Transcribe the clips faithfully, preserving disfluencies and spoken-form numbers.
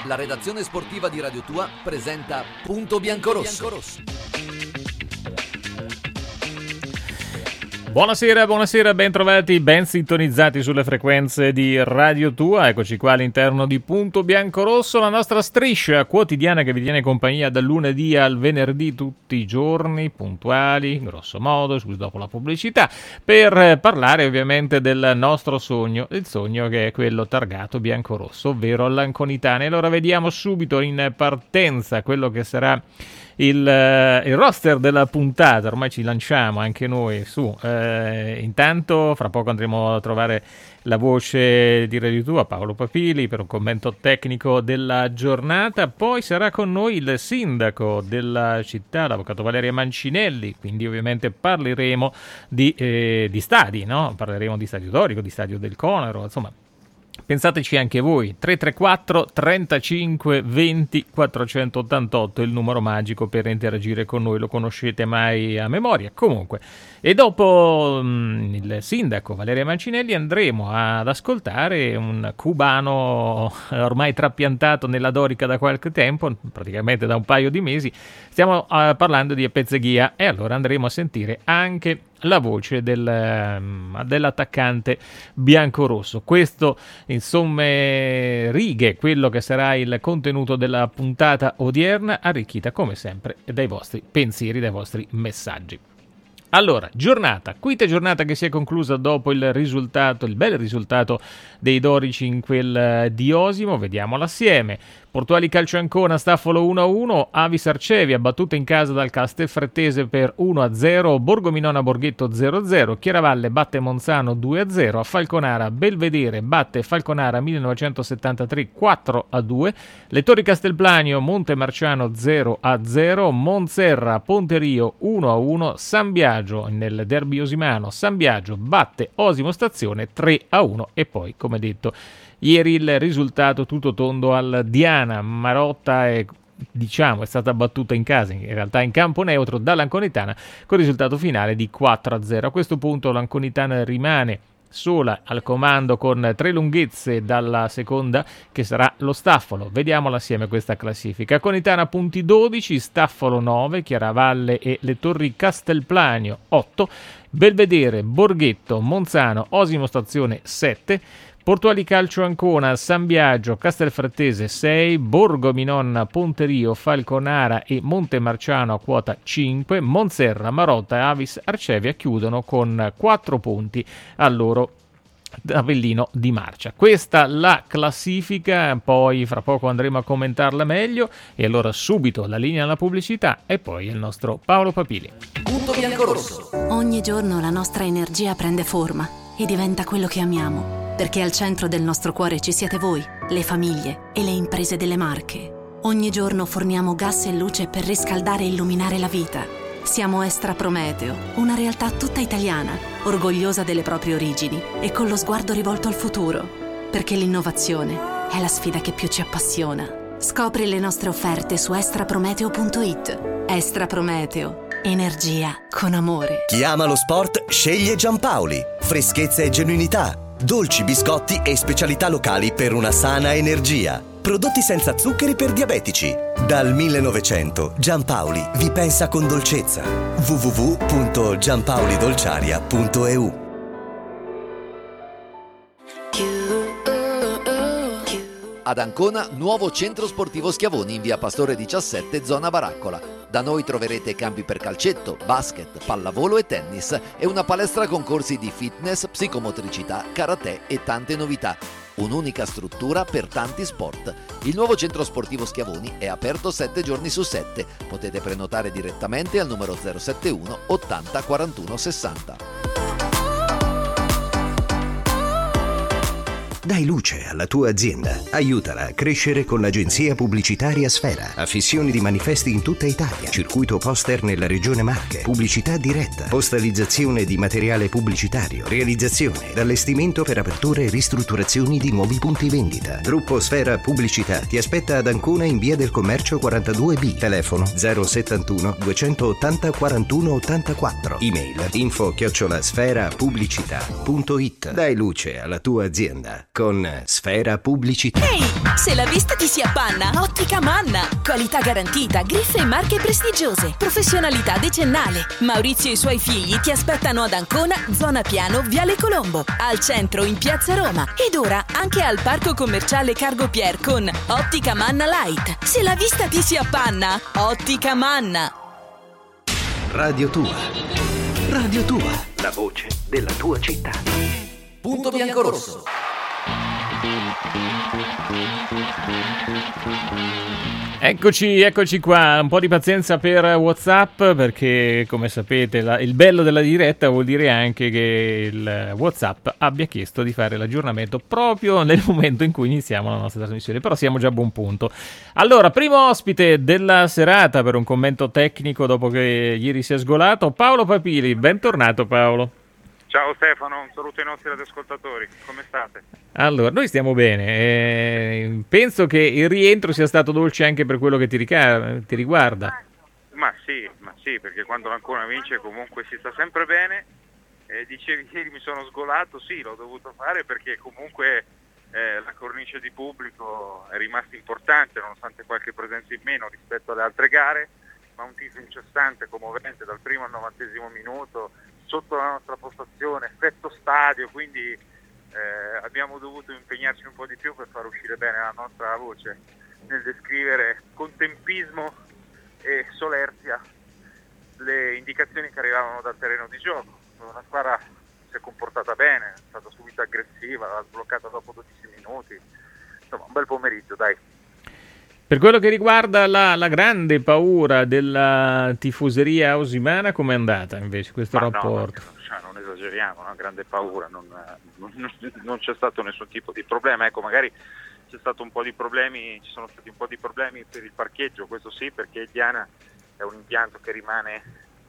La redazione sportiva di Radio Tua presenta Punto Biancorosso. Buonasera, buonasera, ben trovati, ben sintonizzati sulle frequenze di Radio Tua. Eccoci qua all'interno di Punto Biancorosso, la nostra striscia quotidiana che vi tiene compagnia dal lunedì al venerdì, tutti i giorni, puntuali, grosso modo, dopo la pubblicità, per parlare ovviamente del nostro sogno, il sogno che è quello targato biancorosso, ovvero l'Anconitana. E allora vediamo subito in partenza quello che sarà Il, il roster della puntata. Ormai ci lanciamo anche noi su. Eh, intanto fra poco andremo a trovare la voce di Radio Tua, Paolo Papili, per un commento tecnico della giornata. Poi sarà con noi il sindaco della città, l'avvocato Valeria Mancinelli, quindi ovviamente parleremo di, eh, di stadi, no? Parleremo di Stadio Dorico, di Stadio del Conero, insomma. Pensateci anche voi. Tre tre quattro trentacinque venti quattrocentottantotto, il numero magico per interagire con noi, lo conoscete mai a memoria. Comunque, e dopo mh, il sindaco Valeria Mancinelli andremo ad ascoltare un cubano ormai trapiantato nella Dorica da qualche tempo, praticamente da un paio di mesi. Stiamo uh, parlando di Epezzeghia, e allora andremo a sentire anche la voce del, uh, dell'attaccante biancorosso. Questo in somme righe quello che sarà il contenuto della puntata odierna, arricchita come sempre dai vostri pensieri, dai vostri messaggi. Allora, giornata, quinta giornata che si è conclusa dopo il risultato, il bel risultato dei dorici in quel di Osimo, vediamola assieme. Portuali Calcio Ancona, Staffolo uno a uno, Avis Arcevia battuta in casa dal Castelfrattese per uno a zero, Borgominona Borghetto zero a zero, Chiaravalle batte Monzano due a zero, a Falconara Belvedere batte Falconara millenovecentosettantatré quattro a due, Le Torri Castelplanio Montemarciano zero a zero, Monserra Ponterio uno a uno, San Biagio nel derby osimano, San Biagio batte Osimo Stazione tre a uno, e poi come detto ieri il risultato tutto tondo al Diana. Marotta è, diciamo, è stata battuta in casa, in realtà in campo neutro, dall'Anconitana con risultato finale di quattro a zero. A questo punto l'Anconitana rimane sola al comando con tre lunghezze dalla seconda, che sarà lo Staffolo. Vediamola assieme questa classifica. Anconitana punti dodici, Staffolo nove, Chiaravalle e Le Torri Castelplanio otto, Belvedere, Borghetto, Monzano, Osimo Stazione sette, Portuali Calcio Ancona, San Biagio, Castelfrattese sei, Borgominonna, Ponterio, Falconara e Montemarciano a quota cinque, Monserra, Marotta e Avis Arcevia chiudono con quattro punti al loro tabellino di marcia. Questa la classifica, poi fra poco andremo a commentarla meglio, e allora subito la linea alla pubblicità e poi il nostro Paolo Papili. Punto Biancorosso. Ogni giorno la nostra energia prende forma e diventa quello che amiamo, perché al centro del nostro cuore ci siete voi, le famiglie e le imprese delle Marche. Ogni giorno forniamo gas e luce per riscaldare e illuminare la vita. Siamo Estra Prometeo, una realtà tutta italiana, orgogliosa delle proprie origini e con lo sguardo rivolto al futuro, perché l'innovazione è la sfida che più ci appassiona. Scopri le nostre offerte su estra prometeo punto it. Estra Prometeo, energia con amore. Chi ama lo sport sceglie Giampaoli. Freschezza e genuinità, dolci, biscotti e specialità locali per una sana energia. Prodotti senza zuccheri per diabetici. Dal millenovecento Giampaoli vi pensa con dolcezza. w w w punto giampaolidolciaria punto e u. Ad Ancona, nuovo centro sportivo Schiavoni in via Pastore diciassette, zona Baraccola. Da noi troverete campi per calcetto, basket, pallavolo e tennis e una palestra con corsi di fitness, psicomotricità, karate e tante novità. Un'unica struttura per tanti sport. Il nuovo centro sportivo Schiavoni è aperto sette giorni su sette. Potete prenotare direttamente al numero zero sette uno ottanta quarantuno sessanta. Dai luce alla tua azienda. Aiutala a crescere con l'agenzia pubblicitaria Sfera. Affissioni di manifesti in tutta Italia. Circuito poster nella regione Marche. Pubblicità diretta. Postalizzazione di materiale pubblicitario. Realizzazione. Allestimento per aperture e ristrutturazioni di nuovi punti vendita. Gruppo Sfera Pubblicità ti aspetta ad Ancona in via del Commercio quarantadue B. Telefono zero settantuno duecentottanta quarantuno ottantaquattro. Email info chiocciola sfera pubblicità punto it. Dai luce alla tua azienda con Sfera Pubblicità. Ehi, se la vista ti si appanna, Ottica Manna. Qualità garantita, griffe e marche prestigiose, professionalità decennale. Maurizio e i suoi figli ti aspettano ad Ancona, zona Piano, Viale Colombo, al centro in Piazza Roma ed ora anche al Parco Commerciale Cargo Pier con Ottica Manna Light. Se la vista ti si appanna, Ottica Manna. Radio Tua. Radio Tua. La voce della tua città. Punto biancorosso. Eccoci, eccoci qua, un po' di pazienza per WhatsApp perché come sapete la, il bello della diretta vuol dire anche che il WhatsApp abbia chiesto di fare l'aggiornamento proprio nel momento in cui iniziamo la nostra trasmissione, però siamo già a buon punto. Allora, primo ospite della serata per un commento tecnico dopo che ieri si è sgolato, Paolo Papili, bentornato Paolo. Ciao Stefano, un saluto ai nostri radioascoltatori, come state? Allora, noi stiamo bene, eh, penso che il rientro sia stato dolce anche per quello che ti, rica- ti riguarda. Ma sì, ma sì, perché quando l'Ancona vince comunque si sta sempre bene. Eh, dicevi ieri mi sono sgolato, sì, l'ho dovuto fare perché comunque eh, la cornice di pubblico è rimasta importante nonostante qualche presenza in meno rispetto alle altre gare, ma un tifo incessante, commovente dal primo al novantesimo minuto, sotto la nostra postazione, effetto stadio, quindi eh, abbiamo dovuto impegnarci un po' di più per far uscire bene la nostra voce nel descrivere con tempismo e solerzia le indicazioni che arrivavano dal terreno di gioco. La squadra si è comportata bene, è stata subito aggressiva, l'ha sbloccata dopo dodici minuti, insomma un bel pomeriggio, dai. Per quello che riguarda la, la grande paura della tifoseria ausimana, com'è andata invece questo Ma rapporto? No, cioè, non esageriamo, una grande paura, non, non, non c'è stato nessun tipo di problema, ecco magari c'è stato un po' di problemi, ci sono stati un po' di problemi per il parcheggio, questo sì, perché Diana è un impianto che rimane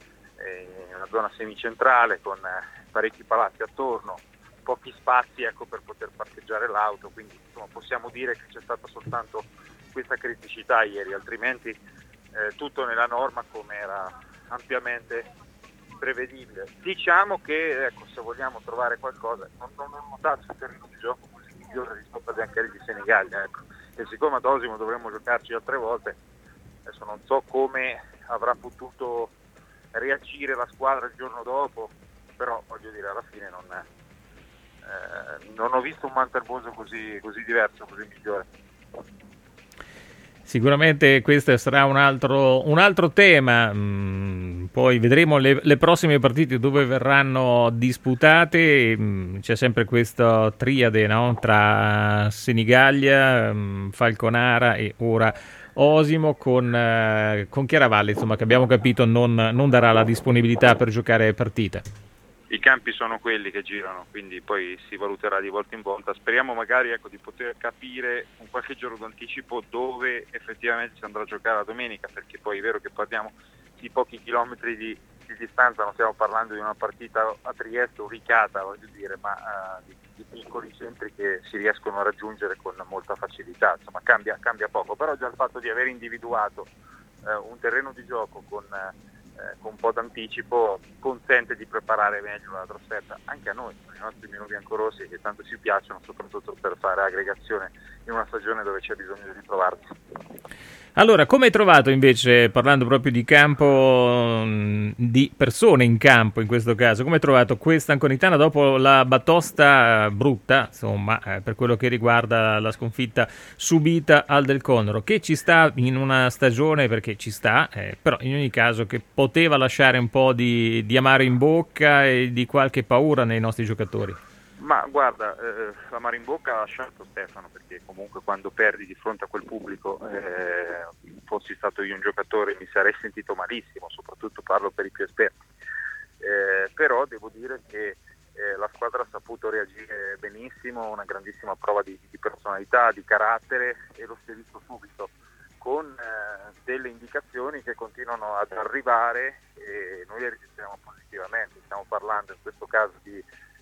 in una zona semicentrale con parecchi palazzi attorno, pochi spazi ecco, per poter parcheggiare l'auto, quindi insomma, possiamo dire che c'è stata soltanto questa criticità ieri, altrimenti eh, tutto nella norma come era ampiamente prevedibile. Diciamo che ecco, se vogliamo trovare qualcosa, non, non ho notato il terreno di gioco così migliore rispetto agli Ancheli di Senigallia, ecco. E siccome ad Osimo dovremmo giocarci altre volte, adesso non so come avrà potuto reagire la squadra il giorno dopo, però voglio dire alla fine non, eh, non ho visto un Monterboso così, così diverso, così migliore. Sicuramente questo sarà un altro, un altro tema, mm, poi vedremo le, le prossime partite dove verranno disputate, mm, c'è sempre questa triade no? Tra Senigallia, mm, Falconara e ora Osimo con, eh, con Chiaravalle, insomma, che abbiamo capito non, non darà la disponibilità per giocare partite. I campi sono quelli che girano, quindi poi si valuterà di volta in volta. Speriamo magari ecco, di poter capire con qualche giorno d'anticipo dove effettivamente si andrà a giocare la domenica, perché poi è vero che parliamo di pochi chilometri di, di distanza, non stiamo parlando di una partita a Trieste ubicata, voglio dire, ma uh, di, di piccoli centri che si riescono a raggiungere con molta facilità, insomma cambia, cambia poco, però già il fatto di aver individuato uh, un terreno di gioco con... Uh, con un po' d'anticipo consente di preparare meglio la trasferta anche a noi, i nostri menù biancorossi che tanto ci piacciono, soprattutto per fare aggregazione in una stagione dove c'è bisogno di ritrovarsi. Allora, come hai trovato invece, parlando proprio di campo, di persone in campo in questo caso, come hai trovato questa Anconitana dopo la batosta brutta, insomma, eh, per quello che riguarda la sconfitta subita al Del Conoro, che ci sta in una stagione, perché ci sta, eh, però in ogni caso che poteva lasciare un po' di, di amaro in bocca e di qualche paura nei nostri giocatori? Ma guarda, eh, l'amaro in bocca ha lasciato Stefano, perché comunque quando perdi di fronte a quel pubblico, eh, fossi stato io un giocatore mi sarei sentito malissimo, soprattutto parlo per i più esperti, eh, però devo dire che eh, la squadra ha saputo reagire benissimo, una grandissima prova di, di personalità, di carattere, e lo si è visto subito con eh, delle indicazioni che continuano ad arrivare e noi le riceviamo positivamente. Stiamo parlando in questo caso di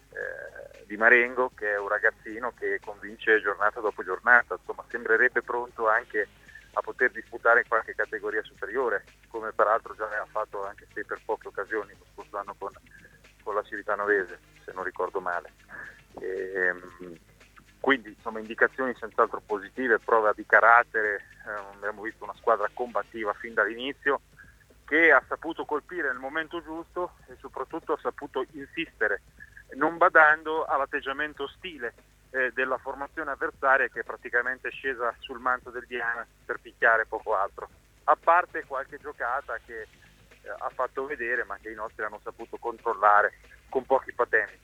Eh, di Marengo, che è un ragazzino che convince giornata dopo giornata, insomma sembrerebbe pronto anche a poter disputare in qualche categoria superiore, come peraltro già aveva fatto anche se per poche occasioni lo scorso anno con, con la Civitanovese, se non ricordo male. E, Quindi insomma indicazioni senz'altro positive, prova di carattere, eh, abbiamo visto una squadra combattiva fin dall'inizio, che ha saputo colpire nel momento giusto e soprattutto ha saputo insistere, non badando all'atteggiamento ostile eh, della formazione avversaria, che è praticamente scesa sul manto del Diana per picchiare, poco altro, a parte qualche giocata che eh, ha fatto vedere, ma che i nostri hanno saputo controllare con pochi patemi.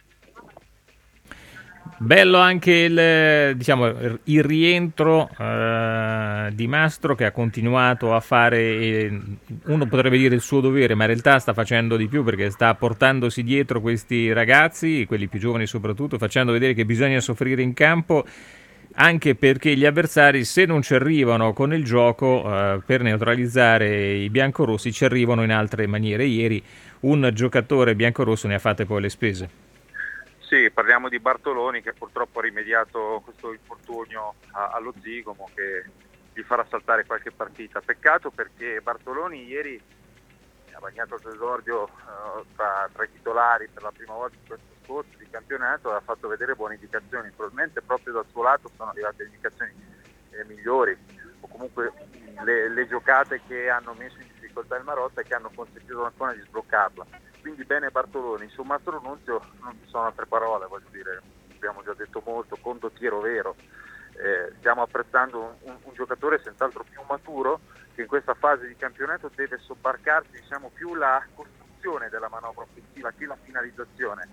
Bello anche il, diciamo, il rientro eh, di Mastro, che ha continuato a fare, eh, uno potrebbe dire il suo dovere, ma in realtà sta facendo di più, perché sta portandosi dietro questi ragazzi, quelli più giovani soprattutto, facendo vedere che bisogna soffrire in campo, anche perché gli avversari, se non ci arrivano con il gioco eh, per neutralizzare i biancorossi, ci arrivano in altre maniere. Ieri un giocatore biancorosso ne ha fatte poi le spese. Sì, parliamo di Bartoloni, che purtroppo ha rimediato questo infortunio a, allo zigomo, che gli farà saltare qualche partita. Peccato, perché Bartoloni ieri ha bagnato l'esordio uh, tra, tra i titolari per la prima volta in questo scorso di campionato e ha fatto vedere buone indicazioni. Probabilmente proprio dal suo lato sono arrivate indicazioni eh, migliori, o comunque le, le giocate che hanno messo in difficoltà il Marotta e che hanno consentito ancora di sbloccarla. Quindi bene Bartoloni. Su Mastro Nunzio non ci sono altre parole, voglio dire, abbiamo già detto molto, condottiero vero. Eh, stiamo apprezzando un, un, un giocatore senz'altro più maturo, che in questa fase di campionato deve sobbarcarsi, diciamo, più la costruzione della manovra offensiva che la finalizzazione.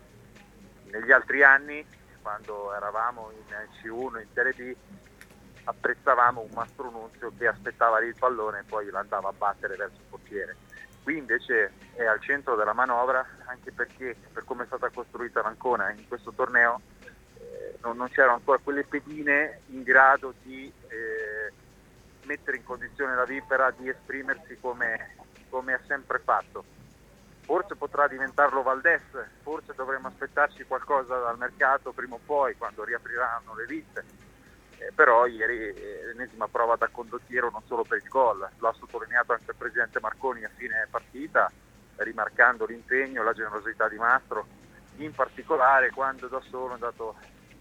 Negli altri anni, quando eravamo in C uno, in Serie B, apprezzavamo un Mastro Nunzio che aspettava lì il pallone e poi l'andava a battere verso il portiere. Qui invece è al centro della manovra, anche perché per come è stata costruita l'Ancona in questo torneo eh, non, non c'erano ancora quelle pedine in grado di eh, mettere in condizione la Vipera di esprimersi come, come ha sempre fatto. Forse potrà diventarlo Valdés, forse dovremo aspettarci qualcosa dal mercato prima o poi, quando riapriranno le liste. Eh, però ieri eh, l'ennesima prova da condottiero, non solo per il gol, lo ha sottolineato anche il presidente Marconi a fine partita, rimarcando l'impegno e la generosità di Mastro, in particolare quando da solo è andato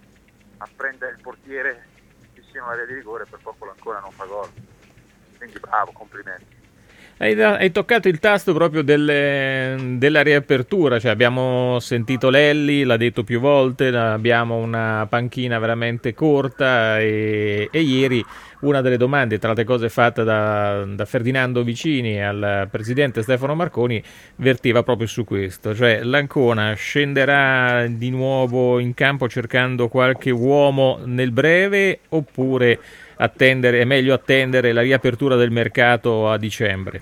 a prendere il portiere vicino all'area di rigore, per poco ancora non fa gol. Quindi bravo, complimenti. Hai, hai toccato il tasto proprio delle, della riapertura, cioè abbiamo sentito Lelli, l'ha detto più volte, abbiamo una panchina veramente corta e, e ieri una delle domande, tra le cose fatte da, da Ferdinando Vicini al presidente Stefano Marconi, verteva proprio su questo, cioè l'Ancona scenderà di nuovo in campo cercando qualche uomo nel breve, oppure attendere, è meglio attendere la riapertura del mercato a dicembre?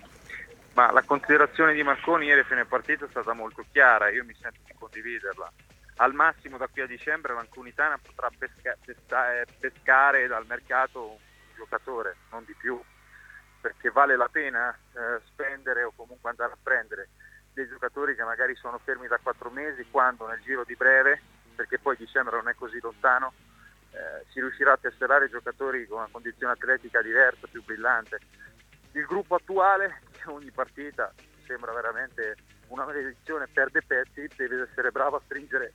Ma la considerazione di Marconi ieri a fine partita è stata molto chiara, io mi sento di condividerla. Al massimo da qui a dicembre l'Anconitana potrà pesca- pesca- pescare dal mercato un giocatore, non di più, perché vale la pena eh, spendere o comunque andare a prendere dei giocatori che magari sono fermi da quattro mesi, quando nel giro di breve, perché poi dicembre non è così lontano, Eh, si riuscirà a tesserare giocatori con una condizione atletica diversa, più brillante. Il gruppo attuale, che ogni partita sembra veramente una maledizione, perde pezzi, deve essere bravo a stringere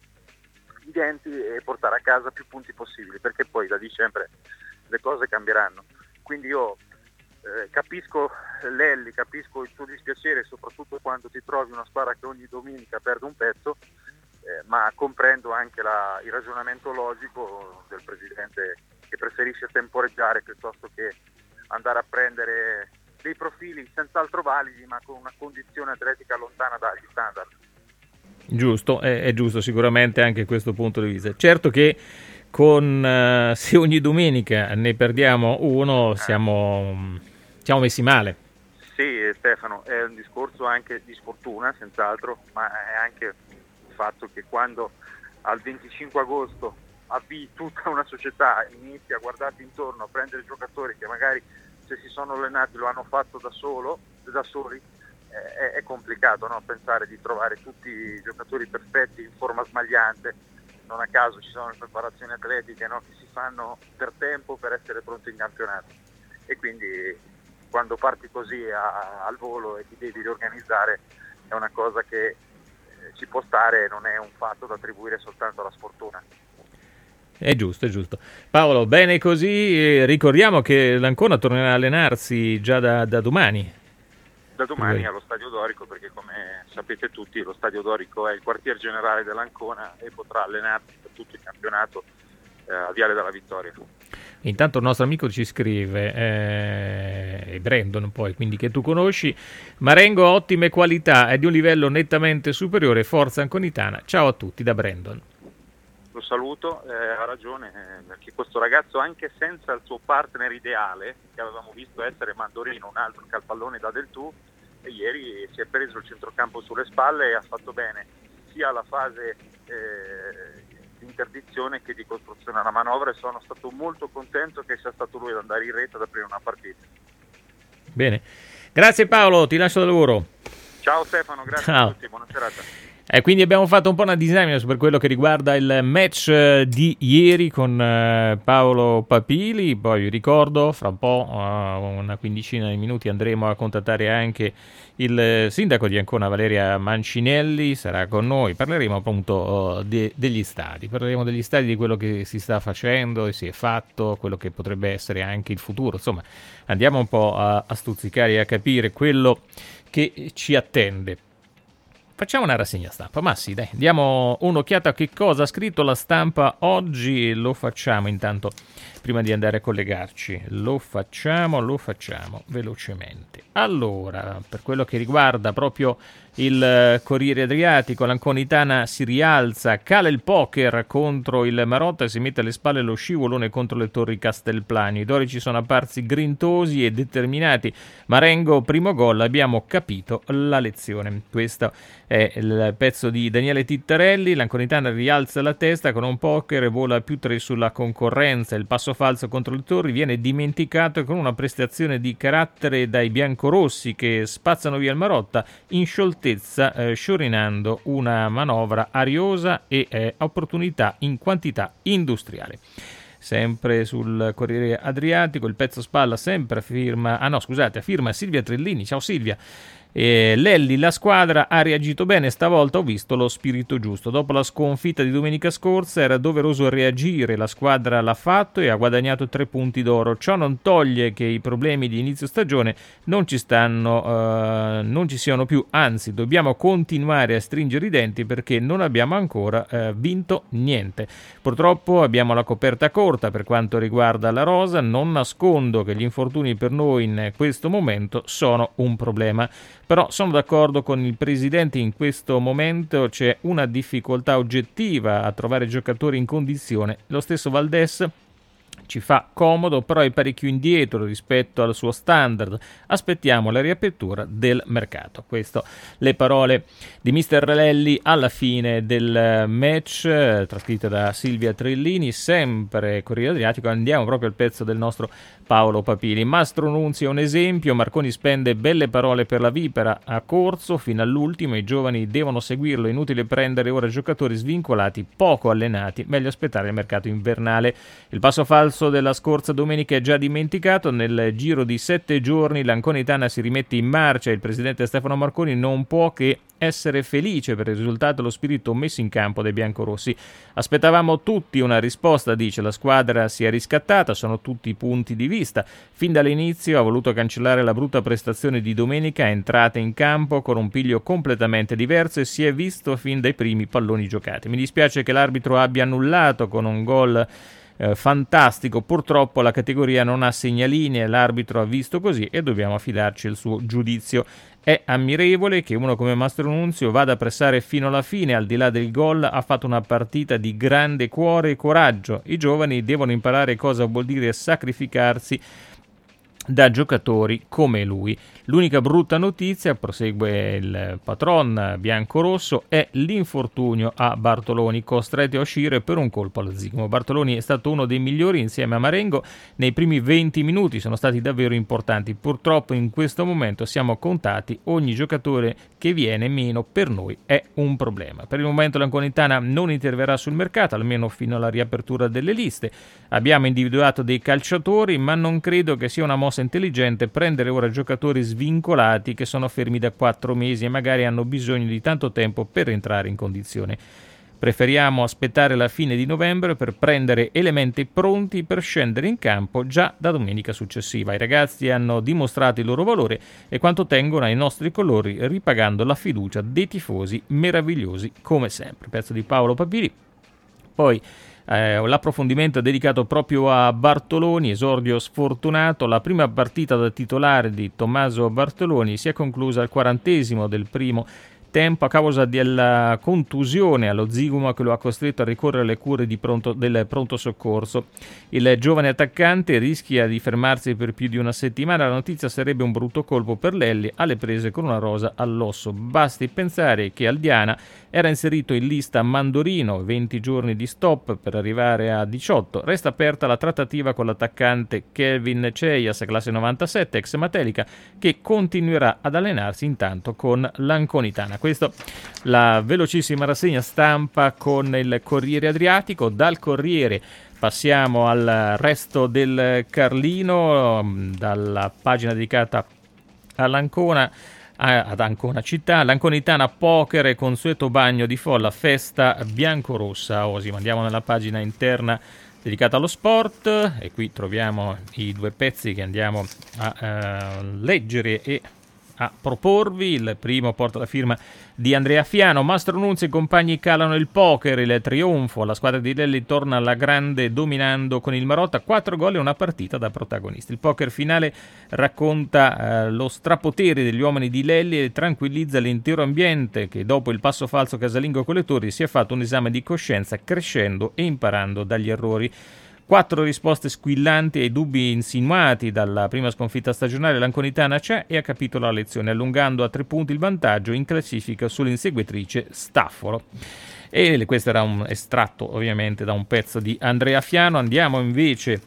i denti e portare a casa più punti possibili, perché poi da dicembre le cose cambieranno. Quindi io eh, capisco Lelli, capisco il suo dispiacere, soprattutto quando ti trovi una squadra che ogni domenica perde un pezzo, Eh, ma comprendo anche la, il ragionamento logico del presidente, che preferisce temporeggiare piuttosto che andare a prendere dei profili senz'altro validi, ma con una condizione atletica lontana dagli standard. Giusto, è, è giusto sicuramente anche questo punto di vista. Certo che con uh, se ogni domenica ne perdiamo uno siamo, siamo messi male. Sì, Stefano, è un discorso anche di sfortuna senz'altro, ma è anche fatto che quando al venticinque agosto avvii tutta una società, inizi a guardarti intorno, a prendere giocatori che magari se si sono allenati lo hanno fatto da solo, da soli, eh, è, è complicato, no? Pensare di trovare tutti i giocatori perfetti in forma smagliante. Non a caso ci sono le preparazioni atletiche, no? Che si fanno per tempo per essere pronti in campionato, e quindi quando parti così a, al volo e ti devi riorganizzare è una cosa che ci può stare, non è un fatto da attribuire soltanto alla sfortuna. È giusto, è giusto. Paolo, bene così, eh, ricordiamo che l'Ancona tornerà a allenarsi già da, da domani. Da domani allo Stadio Dorico, perché come sapete tutti lo Stadio Dorico è il quartier generale dell'Ancona e potrà allenarsi per tutto il campionato eh, a Viale della Vittoria. Intanto il nostro amico ci scrive, eh, Brandon poi, quindi che tu conosci, Marengo ottime qualità, è di un livello nettamente superiore, forza anconitana, ciao a tutti da Brandon. Lo saluto, eh, ha ragione, eh, perché questo ragazzo anche senza il suo partner ideale, che avevamo visto essere Mandorino, un altro che al pallone dà del tu, e ieri si è preso il centrocampo sulle spalle e ha fatto bene sia la fase eh, di interdizione che di costruzione alla manovra, e sono stato molto contento che sia stato lui ad andare in rete ad aprire una partita. Bene, grazie Paolo, ti lascio da lavoro. Ciao Stefano, grazie Ciao. a tutti, buona serata. E quindi abbiamo fatto un po' una disamina per quello che riguarda il match eh, di ieri con eh, Paolo Papili. Poi vi ricordo, fra un po', uh, una quindicina di minuti, andremo a contattare anche il eh, sindaco di Ancona, Valeria Mancinelli, sarà con noi. Parleremo appunto uh, de- degli stadi, parleremo degli stadi, di quello che si sta facendo e si è fatto, quello che potrebbe essere anche il futuro. Insomma, andiamo un po' a, a stuzzicare e a capire quello che ci attende. Facciamo una rassegna stampa, ma sì, dai, diamo un'occhiata a che cosa ha scritto la stampa oggi. Lo facciamo intanto, prima di andare a collegarci, lo facciamo, lo facciamo velocemente. Allora, per quello che riguarda proprio il Corriere Adriatico, l'Anconitana si rialza, cala il poker contro il Marotta e si mette alle spalle lo scivolone contro le Torri Castelplano. I dorici sono apparsi grintosi e determinati. Marengo, primo gol, abbiamo capito la lezione. Questo è il pezzo di Daniele Tittarelli. L'Anconitana rialza la testa con un poker e vola più tre sulla concorrenza. Il passo falso contro le Torri viene dimenticato con una prestazione di carattere dai biancorossi che spazzano via il Marotta in scioltezza, eh, sciorinando una manovra ariosa e eh, opportunità in quantità industriale. Sempre sul Corriere Adriatico, il pezzo spalla sempre firma, ah no scusate, firma Silvia Trellini. Ciao Silvia. E Lelli, la squadra ha reagito bene, stavolta ho visto lo spirito giusto. Dopo la sconfitta di domenica scorsa era doveroso reagire, la squadra l'ha fatto e ha guadagnato tre punti d'oro. Ciò non toglie che i problemi di inizio stagione non ci stanno, uh, non ci siano più, anzi dobbiamo continuare a stringere i denti perché non abbiamo ancora uh, vinto niente. Purtroppo abbiamo la coperta corta per quanto riguarda la rosa, non nascondo che gli infortuni per noi in questo momento sono un problema. Però sono d'accordo con il presidente, in questo momento c'è una difficoltà oggettiva a trovare giocatori in condizione. Lo stesso Valdés ci fa comodo, però è parecchio indietro rispetto al suo standard. Aspettiamo la riapertura del mercato. Queste le parole di mister Lelli alla fine del match, eh, trascritte da Silvia Trellini, sempre Corriere Adriatico. Andiamo proprio al pezzo del nostro Paolo Papili. Mastro Nunzio è un esempio, Marconi spende belle parole per la Vipera, a corso fino all'ultimo, i giovani devono seguirlo, inutile prendere ora giocatori svincolati, poco allenati, meglio aspettare il mercato invernale. Il passo falso della scorsa domenica è già dimenticato, nel giro di sette giorni l'Anconitana si rimette in marcia e il presidente Stefano Marconi non può che essere felice per il risultato e lo spirito messo in campo dai biancorossi. Aspettavamo tutti una risposta, dice, la squadra si è riscattata, sono tutti punti di vista. Fin dall'inizio ha voluto cancellare la brutta prestazione di domenica, è entrata in campo con un piglio completamente diverso e si è visto fin dai primi palloni giocati. Mi dispiace che l'arbitro abbia annullato con un gol Eh, fantastico, purtroppo la categoria non ha segnaline, l'arbitro ha visto così e dobbiamo affidarci al suo giudizio. È ammirevole che uno come Mastro Nunzio vada a pressare fino alla fine, al di là del gol ha fatto una partita di grande cuore e coraggio. I giovani devono imparare cosa vuol dire sacrificarsi da giocatori come lui. L'unica brutta notizia, prosegue il patron biancorosso, è l'infortunio a Bartoloni, costretti a uscire per un colpo al zigmo. Bartoloni è stato uno dei migliori insieme a Marengo, nei primi venti minuti sono stati davvero importanti. Purtroppo in questo momento siamo contati, ogni giocatore che viene meno per noi è un problema. Per il momento l'Anconitana non interverrà sul mercato, almeno fino alla riapertura delle liste. Abbiamo individuato dei calciatori, ma non credo che sia una mossa intelligente prendere ora giocatori svincolati che sono fermi da quattro mesi e magari hanno bisogno di tanto tempo per entrare in condizione. Preferiamo aspettare la fine di novembre per prendere elementi pronti per scendere in campo già da domenica successiva. I ragazzi hanno dimostrato il loro valore e quanto tengono ai nostri colori, ripagando la fiducia dei tifosi meravigliosi come sempre. Pezzo di Paolo Papiri. Poi Eh, l'approfondimento è dedicato proprio a Bartoloni, esordio sfortunato. La prima partita da titolare di Tommaso Bartoloni si è conclusa al quarantesimo del primo tempo a causa della contusione allo zigomo che lo ha costretto a ricorrere alle cure di pronto, del pronto soccorso. Il giovane attaccante rischia di fermarsi per più di una settimana. La notizia sarebbe un brutto colpo per Lelli alle prese con una rosa all'osso. Basti pensare che al Diana era inserito in lista Mandorino, venti giorni di stop per arrivare a diciotto. Resta aperta la trattativa con l'attaccante Kelvin Ceias, classe novantasette, ex Matelica, che continuerà ad allenarsi intanto con l'Anconitana. Questo la velocissima rassegna stampa con il Corriere Adriatico. Dal Corriere passiamo al resto del Carlino, dalla pagina dedicata all'Ancona, ad Ancona città. L'Anconitana poker e consueto bagno di folla, festa biancorossa a Osimo. Andiamo nella pagina interna dedicata allo sport e qui troviamo i due pezzi che andiamo a uh, leggere e a proporvi. Il primo porta la firma di Andrea Fiano. Mastro Nunzi e compagni calano il poker, il trionfo, la squadra di Lelli torna alla grande dominando con il Marotta, quattro gol e una partita da protagonisti. Il poker finale racconta eh, lo strapotere degli uomini di Lelli e tranquillizza l'intero ambiente che dopo il passo falso casalingo con le torri si è fatto un esame di coscienza crescendo e imparando dagli errori. Quattro risposte squillanti ai dubbi insinuati dalla prima sconfitta stagionale. L'Anconitana c'è e ha capito la lezione, allungando a tre punti il vantaggio in classifica sull'inseguitrice Staffolo. E questo era un estratto ovviamente da un pezzo di Andrea Fiano. Andiamo invece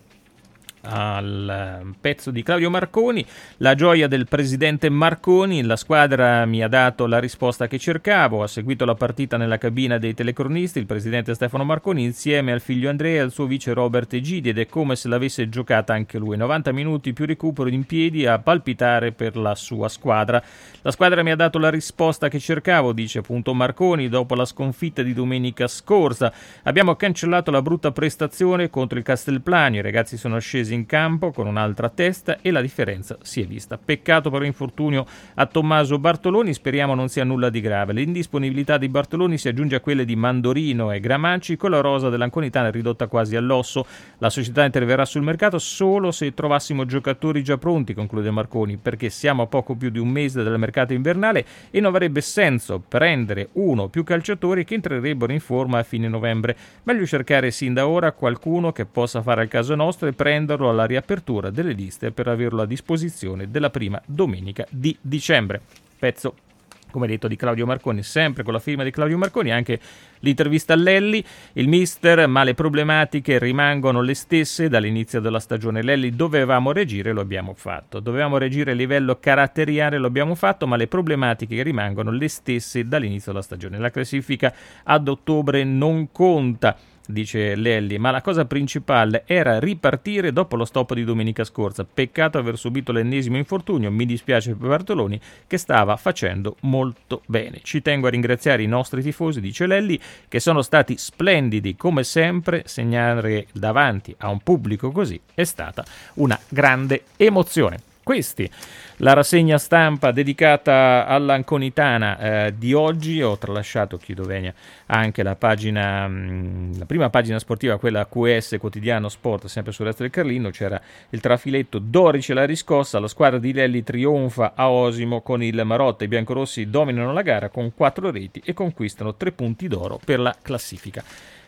al pezzo di Claudio Marconi. La gioia del presidente Marconi: la squadra mi ha dato la risposta che cercavo. Ha seguito la partita nella cabina dei telecronisti il presidente Stefano Marconi insieme al figlio Andrea e al suo vice Robert Egidi, ed è come se l'avesse giocata anche lui. novanta minuti più recupero in piedi a palpitare per la sua squadra. La squadra mi ha dato la risposta che cercavo, dice appunto Marconi dopo la sconfitta di domenica scorsa. Abbiamo cancellato la brutta prestazione contro il Castelplanio, i ragazzi sono scesi in campo con un'altra testa e la differenza si è vista. Peccato per l'infortunio a Tommaso Bartoloni, speriamo non sia nulla di grave. L'indisponibilità di Bartoloni si aggiunge a quelle di Mandorino e Gramacci, con la rosa dell'Anconitana ridotta quasi all'osso. La società interverrà sul mercato solo se trovassimo giocatori già pronti, conclude Marconi, perché siamo a poco più di un mese dal mercato invernale e non avrebbe senso prendere uno o più calciatori che entrerebbero in forma a fine novembre. Meglio cercare sin da ora qualcuno che possa fare al caso nostro e prenderlo alla riapertura delle liste per averlo a disposizione della prima domenica di dicembre. Pezzo, come detto, di Claudio Marconi, sempre con la firma di Claudio Marconi. Anche l'intervista a Lelli, il mister, ma le problematiche rimangono le stesse dall'inizio della stagione. Lelli, dovevamo reagire, lo abbiamo fatto. Dovevamo reagire a livello caratteriale, lo abbiamo fatto, ma le problematiche rimangono le stesse dall'inizio della stagione. La classifica ad ottobre non conta, dice Lelli, ma la cosa principale era ripartire dopo lo stop di domenica scorsa. Peccato aver subito l'ennesimo infortunio, mi dispiace per Bartoloni che stava facendo molto bene. Ci tengo a ringraziare i nostri tifosi, dice Lelli, che sono stati splendidi come sempre. Segnare davanti a un pubblico così è stata una grande emozione. Questi la rassegna stampa dedicata all'Anconitana eh, di oggi. Ho tralasciato, chiedo venia, anche la pagina, mh, la prima pagina sportiva, quella Q S Quotidiano Sport, sempre sul resto del Carlino. C'era il trafiletto Dorici la riscossa, la squadra di Lelli trionfa a Osimo con il Marotta. I biancorossi dominano la gara con quattro reti e conquistano tre punti d'oro per la classifica.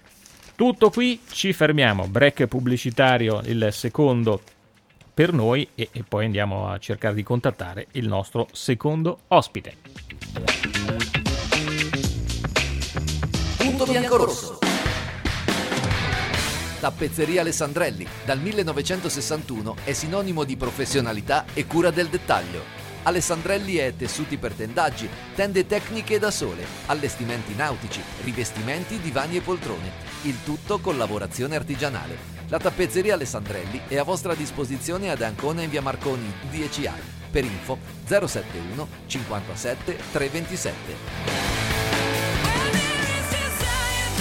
Tutto qui, ci fermiamo, break pubblicitario, il secondo per noi, e, e poi andiamo a cercare di contattare il nostro secondo ospite. Punto biancorosso. Tappezzeria Alessandrelli, dal millenovecentosessantuno è sinonimo di professionalità e cura del dettaglio. Alessandrelli è tessuti per tendaggi, tende tecniche da sole, allestimenti nautici, rivestimenti, divani e poltrone, il tutto con lavorazione artigianale. La tappezzeria Alessandrelli è a vostra disposizione ad Ancona in via Marconi dieci A. Per info zero settantuno cinquantasette trecentoventisette.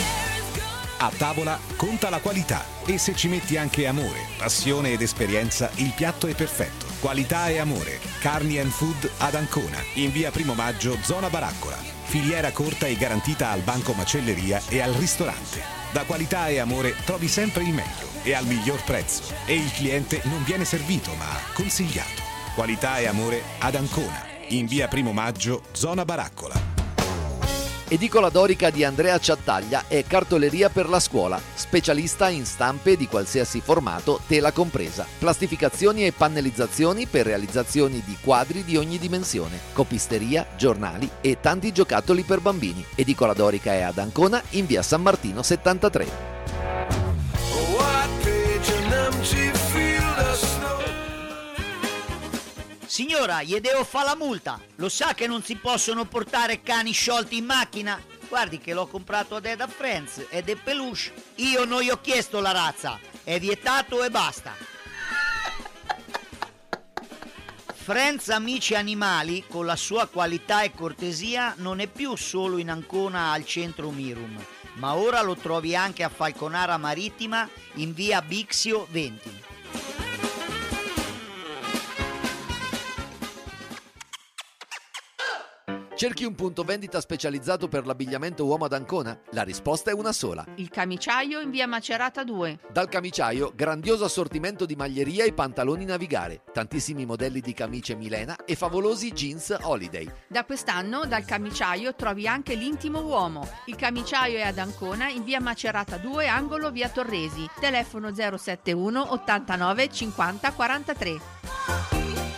A tavola conta la qualità e se ci metti anche amore, passione ed esperienza, il piatto è perfetto. Qualità e amore. Carni and Food ad Ancona, in via Primo Maggio, zona Baraccola. Filiera corta e garantita al banco macelleria e al ristorante. Da qualità e amore trovi sempre il meglio e al miglior prezzo. E il cliente non viene servito ma consigliato. Qualità e amore ad Ancona, in via Primo Maggio, zona Baraccola. Edicola Dorica di Andrea Ciattaglia è cartoleria per la scuola, specialista in stampe di qualsiasi formato, tela compresa, plastificazioni e pannellizzazioni per realizzazioni di quadri di ogni dimensione, copisteria, giornali e tanti giocattoli per bambini. Edicola Dorica è ad Ancona in via San Martino settantatré. Signora, gli devo fare la multa. Lo sa che non si possono portare cani sciolti in macchina? Guardi che l'ho comprato ad Eda Friends ed è peluche. Io non gli ho chiesto la razza. È vietato e basta. Friends Amici Animali, con la sua qualità e cortesia, non è più solo in Ancona al centro Mirum, ma ora lo trovi anche a Falconara Marittima in via Bixio venti. Cerchi un punto vendita specializzato per l'abbigliamento uomo ad Ancona? La risposta è una sola. Il Camiciaio in via Macerata due. Dal Camiciaio, grandioso assortimento di maglieria e pantaloni navigare, tantissimi modelli di camicie Milena e favolosi jeans Holiday. Da quest'anno dal Camiciaio trovi anche l'intimo uomo. Il Camiciaio è ad Ancona in via Macerata due, angolo via Torresi. Telefono zero sette uno ottantanove cinquanta quarantatré.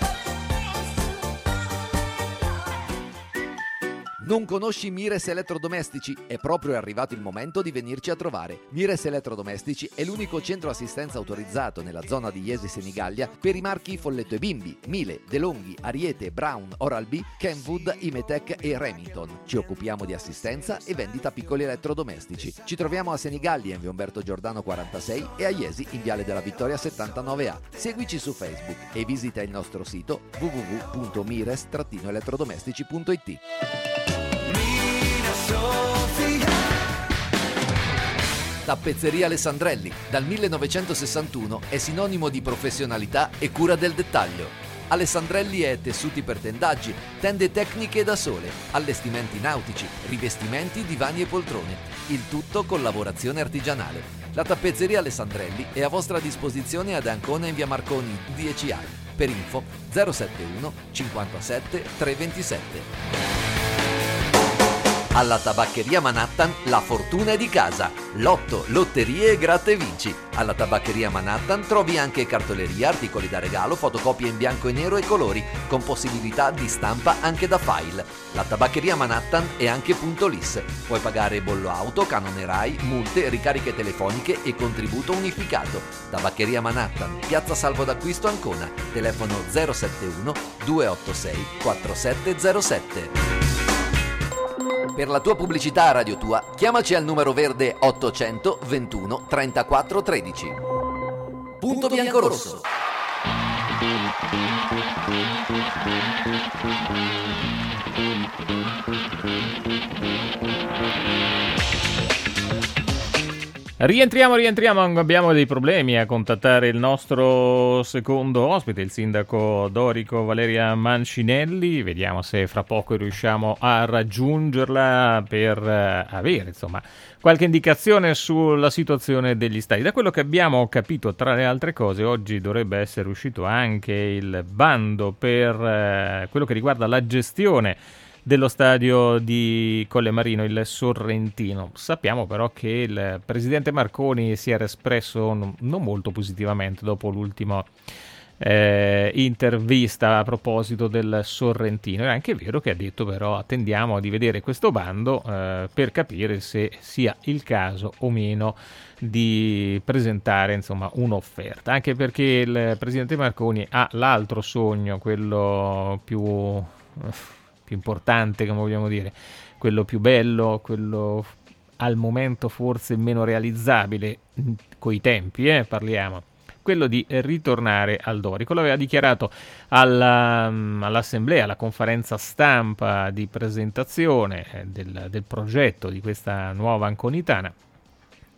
Non conosci Mires Elettrodomestici? È proprio arrivato il momento di venirci a trovare. Mires Elettrodomestici è l'unico centro assistenza autorizzato nella zona di Jesi Senigallia per i marchi Folletto e Bimbi, Miele, DeLonghi, Ariete, Brown, Oral-B, Kenwood, Imetec e Remington. Ci occupiamo di assistenza e vendita piccoli elettrodomestici. Ci troviamo a Senigallia in via Umberto Giordano quarantasei e a Jesi in viale della Vittoria settantanove A. Seguici su Facebook e visita il nostro sito w w w punto mires elettrodomestici punto it. Tappezzeria Alessandrelli, dal millenovecentosessantuno è sinonimo di professionalità e cura del dettaglio. Alessandrelli è tessuti per tendaggi, tende tecniche da sole, allestimenti nautici, rivestimenti, divani e poltrone, il tutto con lavorazione artigianale. La tappezzeria Alessandrelli è a vostra disposizione ad Ancona in via Marconi dieci A. Per info zero sette uno cinquantasette trecentoventisette. Alla tabaccheria Manhattan la fortuna è di casa. Lotto, lotterie e gratta e vinci. Alla tabaccheria Manhattan trovi anche cartoleria, articoli da regalo, fotocopie in bianco e nero e colori, con possibilità di stampa anche da file. La tabaccheria Manhattan è anche punto L I S. Puoi pagare bollo auto, canone Rai, multe, ricariche telefoniche e contributo unificato. Tabaccheria Manhattan, piazza Salvo d'Acquisto Ancona. Telefono zero sette uno due otto sei quattro sette zero sette. Per la tua pubblicità a Radio Tua, chiamaci al numero verde ottocento ventuno trentaquattro tredici. Punto Biancorosso. Rientriamo, rientriamo, abbiamo dei problemi a contattare il nostro secondo ospite, il sindaco dorico Valeria Mancinelli. Vediamo se fra poco riusciamo a raggiungerla per avere, insomma, qualche indicazione sulla situazione degli stadi. Da quello che abbiamo capito, tra le altre cose, oggi dovrebbe essere uscito anche il bando per eh, quello che riguarda la gestione dello stadio di Colle Marino, il Sorrentino. Sappiamo però che il presidente Marconi si era espresso non, non molto positivamente dopo l'ultima eh, intervista a proposito del Sorrentino. È anche vero che ha detto però attendiamo di vedere questo bando eh, per capire se sia il caso o meno di presentare, insomma, un'offerta, anche perché il presidente Marconi ha l'altro sogno, quello più importante, come vogliamo dire, quello più bello, quello al momento forse meno realizzabile coi tempi, eh, parliamo, quello di ritornare al Dorico. L'aveva dichiarato alla, all'assemblea, alla conferenza stampa di presentazione del, del progetto di questa nuova Anconitana,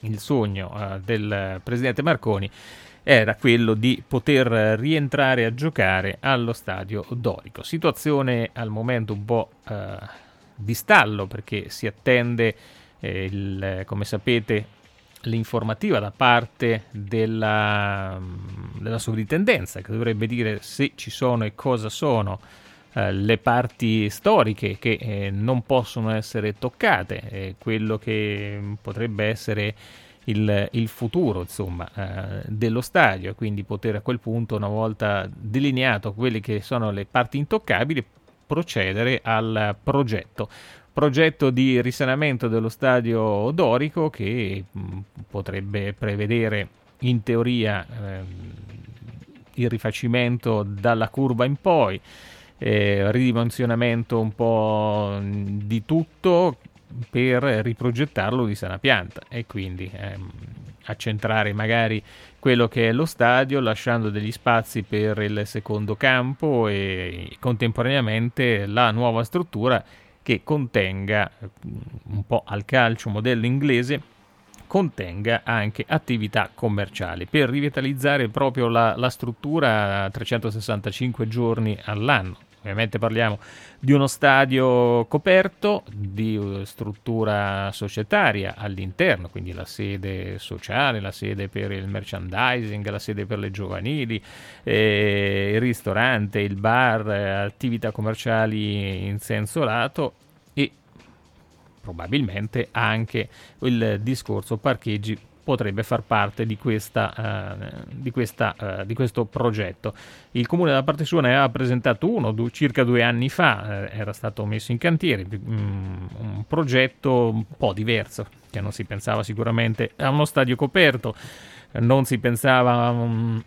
il sogno uh, del presidente Marconi era quello di poter rientrare a giocare allo Stadio Dorico. Situazione al momento un po' uh, di stallo, perché si attende, eh, il, come sapete, l'informativa da parte della, della sovrintendenza, che dovrebbe dire se ci sono e cosa sono eh, le parti storiche che eh, non possono essere toccate, eh, quello che potrebbe essere il, il futuro, insomma, eh, dello stadio, quindi poter a quel punto, una volta delineato quelle che sono le parti intoccabili, procedere al progetto. Progetto di risanamento dello Stadio Dorico che mh, potrebbe prevedere in teoria eh, il rifacimento dalla curva in poi, eh, ridimensionamento un po' di tutto per riprogettarlo di sana pianta e quindi ehm, accentrare magari quello che è lo stadio, lasciando degli spazi per il secondo campo e contemporaneamente la nuova struttura che contenga, un po' al calcio modello inglese, contenga anche attività commerciali per rivitalizzare proprio la, la struttura a trecentosessantacinque giorni all'anno. Ovviamente parliamo di uno stadio coperto, di struttura societaria all'interno, quindi la sede sociale, la sede per il merchandising, la sede per le giovanili, eh, il ristorante, il bar, eh, attività commerciali in senso lato e probabilmente anche il discorso parcheggi potrebbe far parte di, questa, uh, di, questa, uh, di questo progetto. Il Comune da parte sua ne aveva presentato uno du- circa due anni fa, eh, era stato messo in cantiere, um, un progetto un po' diverso, che non si pensava sicuramente a uno stadio coperto, non si pensava um,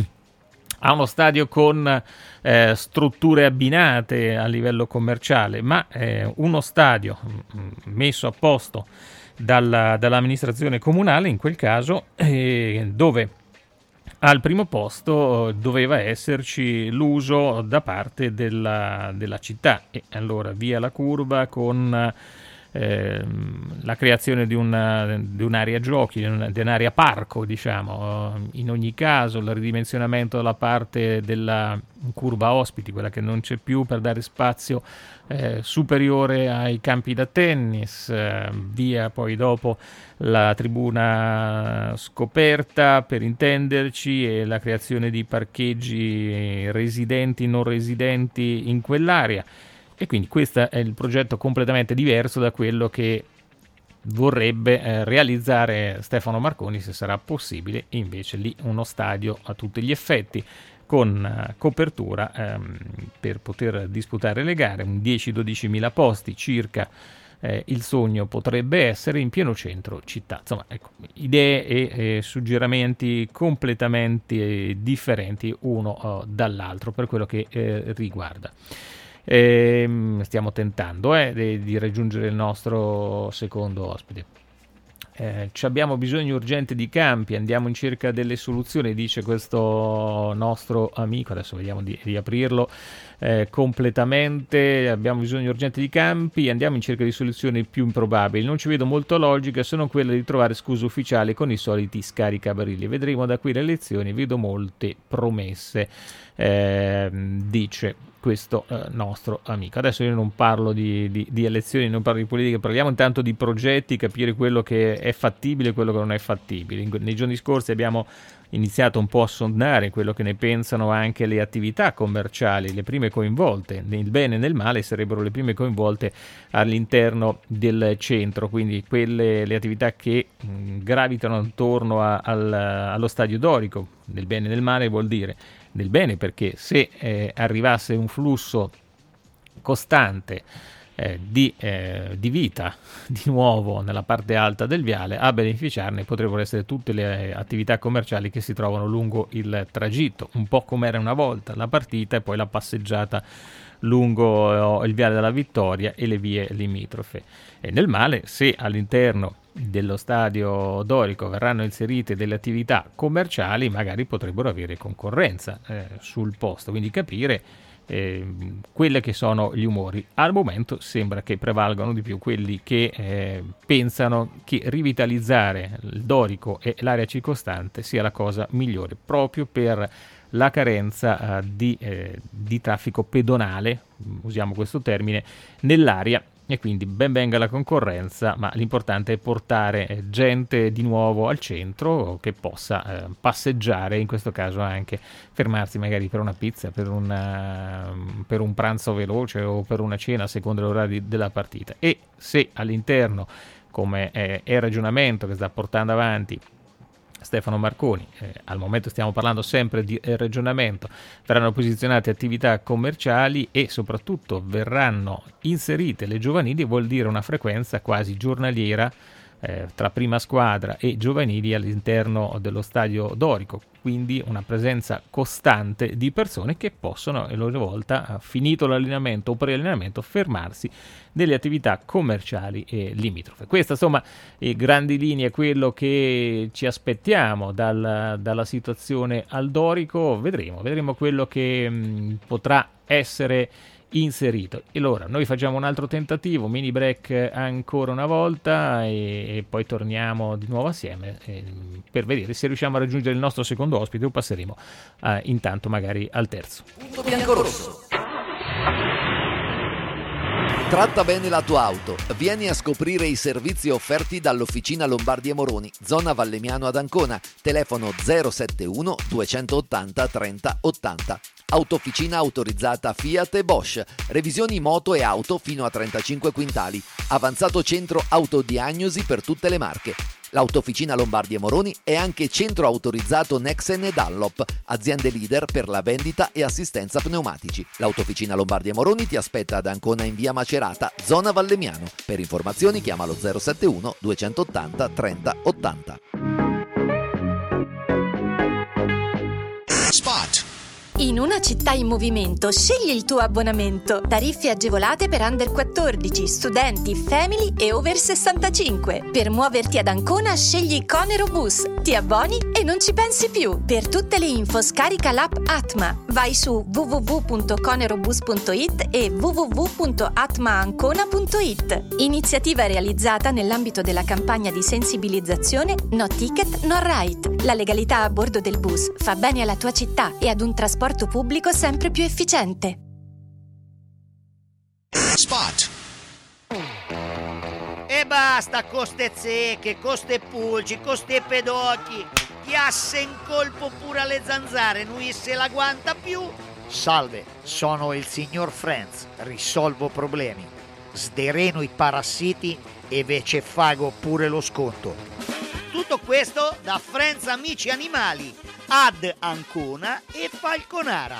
a uno stadio con eh, strutture abbinate a livello commerciale, ma eh, uno stadio um, messo a posto Dalla, dall'amministrazione comunale, in quel caso, eh, dove al primo posto doveva esserci l'uso da parte della, della città e allora via la curva con eh, la creazione di, una, di un'area giochi, di, una, di un'area parco, diciamo, in ogni caso il ridimensionamento della parte della curva ospiti, quella che non c'è più, per dare spazio eh, superiore ai campi da tennis, eh, via poi dopo la tribuna scoperta, per intenderci, e la creazione di parcheggi residenti, non residenti in quell'area. E quindi questo è il progetto completamente diverso da quello che vorrebbe eh, realizzare Stefano Marconi, se sarà possibile, invece lì uno stadio a tutti gli effetti con uh, copertura ehm, per poter disputare le gare, un dieci dodici mila posti circa. Eh, il sogno potrebbe essere in pieno centro città. Insomma, ecco, idee e, e suggerimenti completamente eh, differenti uno uh, dall'altro per quello che eh, riguarda. E stiamo tentando eh, di, di raggiungere il nostro secondo ospite. Eh, abbiamo bisogno urgente di campi, andiamo in cerca delle soluzioni, dice questo nostro amico. Adesso vediamo di riaprirlo eh, completamente. Abbiamo bisogno urgente di campi, andiamo in cerca di soluzioni più improbabili. Non ci vedo molto logica, se non quella di trovare scuse ufficiali con i soliti scaricabarile. Vedremo da qui le elezioni, vedo molte promesse, eh, dice questo eh, nostro amico. Adesso io non parlo di, di, di elezioni, non parlo di politica, parliamo intanto di progetti, capire quello che è fattibile e quello che non è fattibile. In, nei giorni scorsi abbiamo iniziato un po' a sondare quello che ne pensano anche le attività commerciali, le prime coinvolte, nel bene e nel male sarebbero le prime coinvolte all'interno del centro, quindi quelle le attività che mh, gravitano attorno a, al, allo Stadio Dorico. Nel bene e nel male vuol dire nel bene perché se eh, arrivasse un flusso costante eh, di, eh, di vita di nuovo nella parte alta del viale, a beneficiarne potrebbero essere tutte le attività commerciali che si trovano lungo il tragitto, un po' come era una volta la partita e poi la passeggiata lungo il viale della Vittoria e le vie limitrofe. E nel male, se all'interno dello Stadio Dorico verranno inserite delle attività commerciali, magari potrebbero avere concorrenza eh, sul posto, quindi capire eh, quelle che sono gli umori. Al momento sembra che prevalgano di più quelli che eh, pensano che rivitalizzare il Dorico e l'area circostante sia la cosa migliore, proprio per la carenza eh, di, eh, di traffico pedonale, usiamo questo termine, nell'area, e quindi ben venga la concorrenza, ma l'importante è portare eh, gente di nuovo al centro che possa eh, passeggiare, in questo caso anche fermarsi magari per una pizza, per, una, per un pranzo veloce o per una cena a seconda dell'orario della partita. E se all'interno, come è, è il ragionamento che sta portando avanti Stefano Marconi, eh, al momento stiamo parlando sempre di eh, ragionamento, verranno posizionate attività commerciali e soprattutto verranno inserite le giovanili, vuol dire una frequenza quasi giornaliera eh, tra prima squadra e giovanili all'interno dello stadio Dorico, quindi una presenza costante di persone che possono a loro volta, finito l'allenamento o pre-allenamento, fermarsi delle attività commerciali e limitrofe. Questa, insomma, in grandi linee è quello che ci aspettiamo dal, dalla situazione al Dorico. Vedremo, vedremo quello che mh, potrà essere inserito. E allora noi facciamo un altro tentativo, mini break ancora una volta e, e poi torniamo di nuovo assieme eh, per vedere se riusciamo a raggiungere il nostro secondo ospite o passeremo eh, intanto magari al terzo. Punto biancorosso. Tratta bene la tua auto. Vieni a scoprire i servizi offerti dall'Officina Lombardi e Moroni, zona Vallemiano ad Ancona. Telefono zero sette uno duecentottanta trenta ottanta. Autofficina autorizzata Fiat e Bosch. Revisioni moto e auto fino a trentacinque quintali. Avanzato centro autodiagnosi per tutte le marche. L'Autofficina Lombardi e Moroni è anche centro autorizzato Nexen e Dunlop, aziende leader per la vendita e assistenza pneumatici. L'Autofficina Lombardi e Moroni ti aspetta ad Ancona in via Macerata, zona Vallemiano. Per informazioni chiamalo zero sette uno duecentottanta trenta ottanta. Spot. In una città in movimento, scegli il tuo abbonamento. Tariffe agevolate per under quattordici, studenti, family e over sessantacinque. Per muoverti ad Ancona, scegli Conero Bus. Ti abboni e non ci pensi più. Per tutte le info scarica l'app Atma. Vai su w w w punto conerobus punto i t e w w w punto atma ancona punto i t. Iniziativa realizzata nell'ambito della campagna di sensibilizzazione No Ticket, No Ride. La legalità a bordo del bus fa bene alla tua città e ad un trasporto pubblico sempre più efficiente. Spot. E basta con ste zecche, con ste pulci, con ste pedocchi. Chiasse in colpo pure alle zanzare, non se la guanta più. Salve, sono il signor Franz, risolvo problemi. Sdereno i parassiti e ve ce fago pure lo sconto. Tutto questo da Franz Amici Animali ad Ancona e Falconara.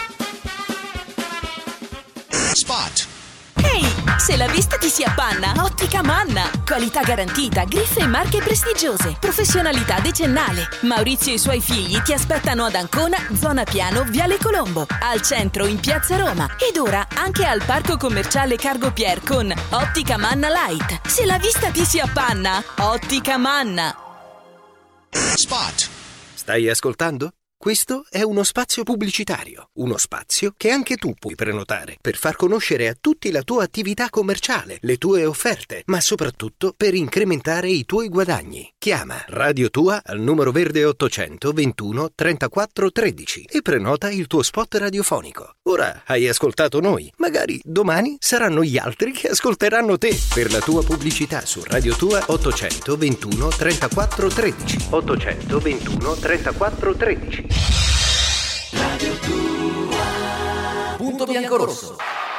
Spot. Ehi, se la vista ti si appanna, Ottica Manna. Qualità garantita, griffe e marche prestigiose, professionalità decennale. Maurizio e i suoi figli ti aspettano ad Ancona, zona Piano, Viale Colombo, al centro in Piazza Roma ed ora anche al parco commerciale Cargo Pier con Ottica Manna Light. Se la vista ti si appanna, Ottica Manna. Spot. Stai ascoltando? Questo è uno spazio pubblicitario, uno spazio che anche tu puoi prenotare per far conoscere a tutti la tua attività commerciale, le tue offerte, ma soprattutto per incrementare i tuoi guadagni. Chiama Radio Tua al numero verde ottocento ventuno trentaquattro tredici e prenota il tuo spot radiofonico. Ora hai ascoltato noi, magari domani saranno gli altri che ascolteranno te. Per la tua pubblicità su Radio Tua ottocento ventuno trentaquattro tredici. ottocento ventuno trentaquattro tredici. Radio Tua. Punto biancorosso.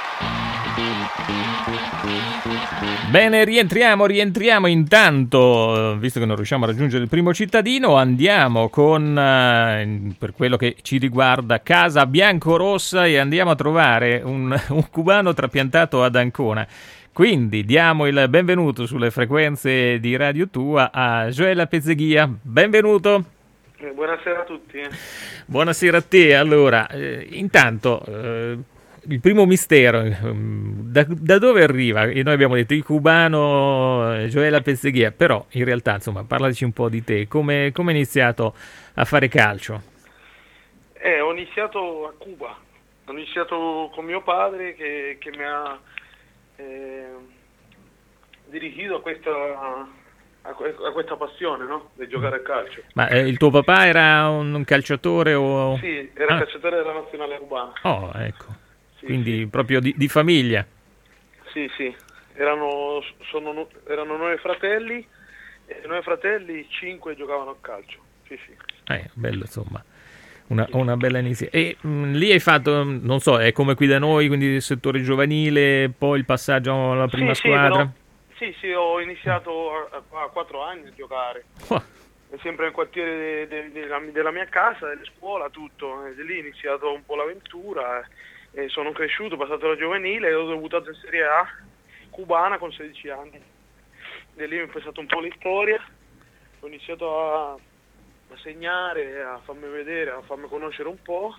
Bene, rientriamo, rientriamo intanto, visto che non riusciamo a raggiungere il primo cittadino, andiamo con, eh, per quello che ci riguarda, Casa Biancorossa e andiamo a trovare un, un cubano trapiantato ad Ancona. Quindi diamo il benvenuto sulle frequenze di Radio Tua a Joela Pezzeghia. Benvenuto. Buonasera a tutti. Buonasera a te. Allora, eh, intanto eh, il primo mistero, eh, da, da dove arriva? E noi abbiamo detto il cubano eh, Joela Pezzeghia, però in realtà, insomma, parlaci un po' di te. Come come hai iniziato a fare calcio? Eh, ho iniziato a Cuba, Ho iniziato con mio padre che, che mi ha eh, dirigito a questa, a, a questa passione, no? Di giocare a calcio. Ma eh, il tuo papà era un, un calciatore o... Sì, era ah. calciatore della nazionale cubana. Oh, ecco. Sì, Quindi sì. proprio di, di famiglia. Sì, sì. Erano, sono, erano nove fratelli e noi fratelli cinque giocavano a calcio. Sì, sì. Eh, bello, insomma. Una, una bella iniziativa. E mh, lì hai fatto, non so, è come qui da noi, quindi il settore giovanile, poi il passaggio alla prima sì, squadra? Sì, sì, sì, ho iniziato a, a quattro anni a giocare. Oh. Sempre nel quartiere de, de, de, della, della mia casa, della scuola, tutto. E da lì ho iniziato un po' l'avventura. E sono cresciuto, ho passato la giovanile e ho debuttato in Serie A cubana con sedici anni. Da lì ho pensato un po' la storia, ho iniziato a, a segnare, a farmi vedere, a farmi conoscere un po'.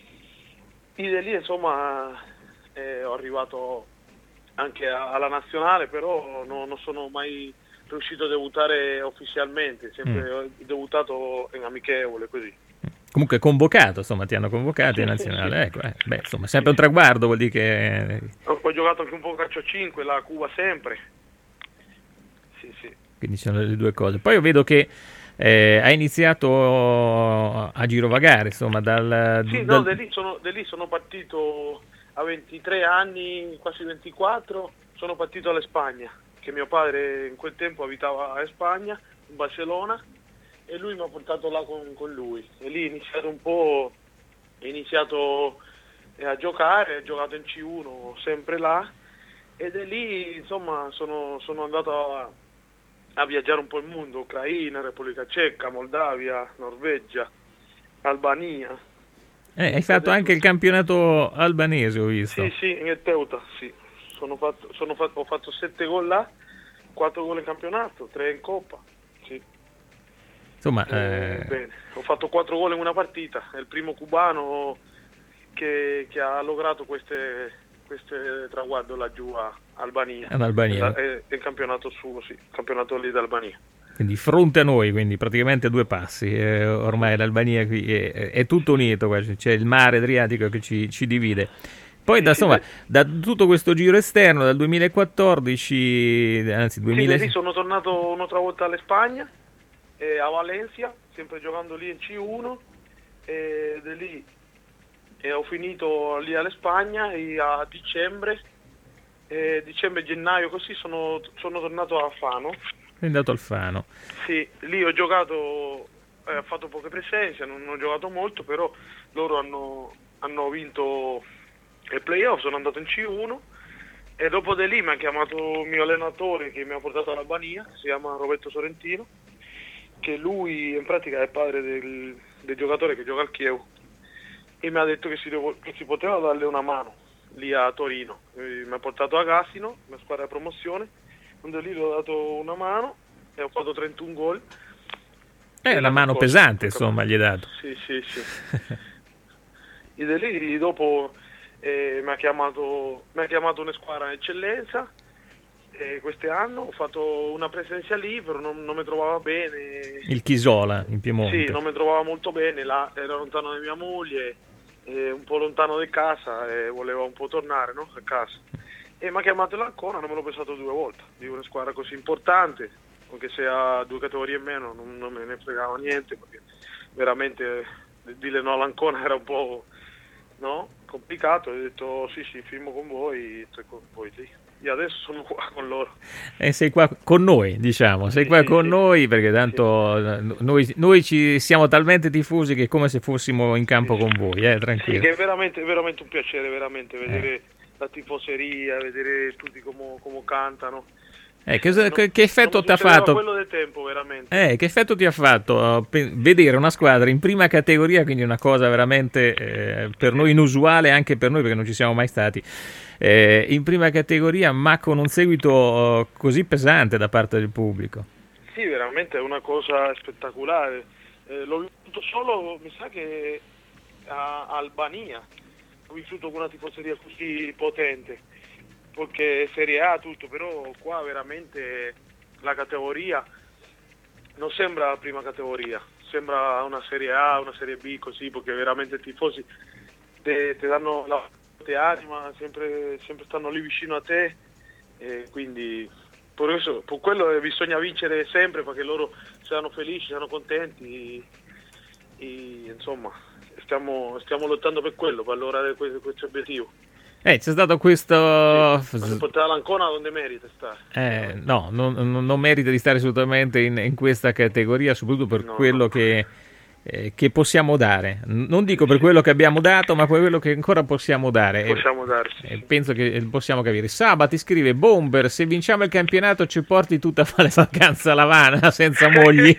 E da lì insomma eh, ho arrivato anche a, alla nazionale, però no, non sono mai riuscito a debuttare ufficialmente, sempre mm. ho debuttato in amichevole così. Comunque convocato, insomma, ti hanno convocato sì, in nazionale, sì, ecco, eh. Beh, insomma, sempre un traguardo, vuol dire che... Ho poi giocato anche un po' a calcio a cinque, la Cuba sempre. Sì, sì. Quindi ci sono le due cose. Poi io vedo che eh, hai iniziato a girovagare, insomma, dal... Sì, dal... no, da lì, sono, da lì sono partito a ventitré anni, quasi ventiquattro, sono partito alla Spagna, che mio padre in quel tempo abitava in Spagna, in Barcellona, e lui mi ha portato là con, con lui. E lì ho iniziato un po', ho iniziato a giocare, ho giocato in C uno sempre là, e da lì insomma sono, sono andato a, a viaggiare un po' il mondo, Ucraina, Repubblica Ceca, Moldavia, Norvegia, Albania. Eh, hai fatto anche il campionato albanese, ho visto. Sì, sì, in Teuta, sì. Sono fatto, sono fatto, ho fatto sette gol là, quattro gol in campionato, tre in Coppa, sì. Insomma, eh, eh... bene. Ho fatto quattro gol in una partita, è il primo cubano che, che ha lograto queste, queste traguardo laggiù a Albania. In Albania. È il campionato suo, sì, il campionato lì d'Albania. Quindi fronte a noi, quindi praticamente a due passi. Eh, ormai l'Albania qui è, è tutto unito, c'è il mare Adriatico che ci, ci divide. Poi da, insomma, da tutto questo giro esterno, dal duemilaquattordici, anzi duemila... Sì, sono tornato un'altra volta alla Spagna, eh, a Valencia, sempre giocando lì in C uno, e da lì e ho finito lì alla Spagna e a dicembre, eh, dicembre, gennaio, così sono, sono tornato a Fano. Sei andato al Fano. Sì, lì ho giocato, eh, ho fatto poche presenze, non ho giocato molto, però loro hanno, hanno vinto il playoff, sono andato in C uno e dopo di lì mi ha chiamato il mio allenatore che mi ha portato all'Albania, si chiama Roberto Sorrentino, che lui in pratica è il padre del, del giocatore che gioca al Chievo, e mi ha detto che si, devo, che si poteva darle una mano lì a Torino. E mi ha portato a Gassino, una squadra di promozione, quando lì gli ho dato una mano e ho fatto trentuno gol. È una mano cosa, pesante, insomma, gli hai dato. Sì, sì, sì. E da lì dopo eh, mi ha chiamato mi ha chiamato una squadra in eccellenza, e quest'anno ho fatto una presenza lì, però non, non mi trovava bene. Il Chisola, in Piemonte. Sì, non mi trovava molto bene, là era lontano da mia moglie, eh, un po' lontano da casa, e volevo un po' tornare, no, a casa. E mi ha chiamato l'Ancona, non me l'ho pensato due volte, di una squadra così importante, anche se ha due categorie in meno, non, non me ne fregava niente, perché veramente dire no all'Ancona era un po', no, complicato. Ho detto sì sì, firmo con voi, e con voi lì. E adesso sono qua con loro. E sei qua con noi, diciamo, sei sì, qua sì, con sì. noi perché tanto sì. noi, noi ci siamo talmente tifosi che è come se fossimo in campo sì. con voi, eh, tranquillo. Sì, che è veramente, veramente un piacere, veramente, vedere eh. la tifoseria, vedere tutti come, come cantano. Eh, che, non, che, che effetto ti ha fatto? Quello del tempo, veramente. Eh, che effetto ti ha fatto uh, pe- vedere una squadra in prima categoria, quindi una cosa veramente eh, per noi inusuale, anche per noi perché non ci siamo mai stati, eh, in prima categoria, ma con un seguito uh, così pesante da parte del pubblico. Sì, veramente è una cosa spettacolare. Eh, l'ho vissuto solo, mi sa che a Albania, ho vissuto con una tifoseria così potente. Perché Serie A tutto, però qua veramente la categoria non sembra la prima categoria, sembra una Serie A, una Serie B così, perché veramente i tifosi ti danno la te anima, sempre, sempre stanno lì vicino a te, e quindi per, questo, per quello bisogna vincere sempre, perché loro siano felici, siano contenti, e, insomma stiamo, stiamo lottando per quello, per lograre questo, questo obiettivo. Eh, c'è stato questo... Sì, portare l'Ancona donde merita stare. Eh, no, non, non merita di stare assolutamente in, in questa categoria, soprattutto per no, quello no. che... Eh, che possiamo dare, non dico per quello che abbiamo dato, ma per quello che ancora possiamo dare. Possiamo dare, sì, eh, sì. Penso che possiamo capire. Sabati scrive: Bomber, se vinciamo il campionato ci porti tutta a fare vacanza a Havana senza mogli.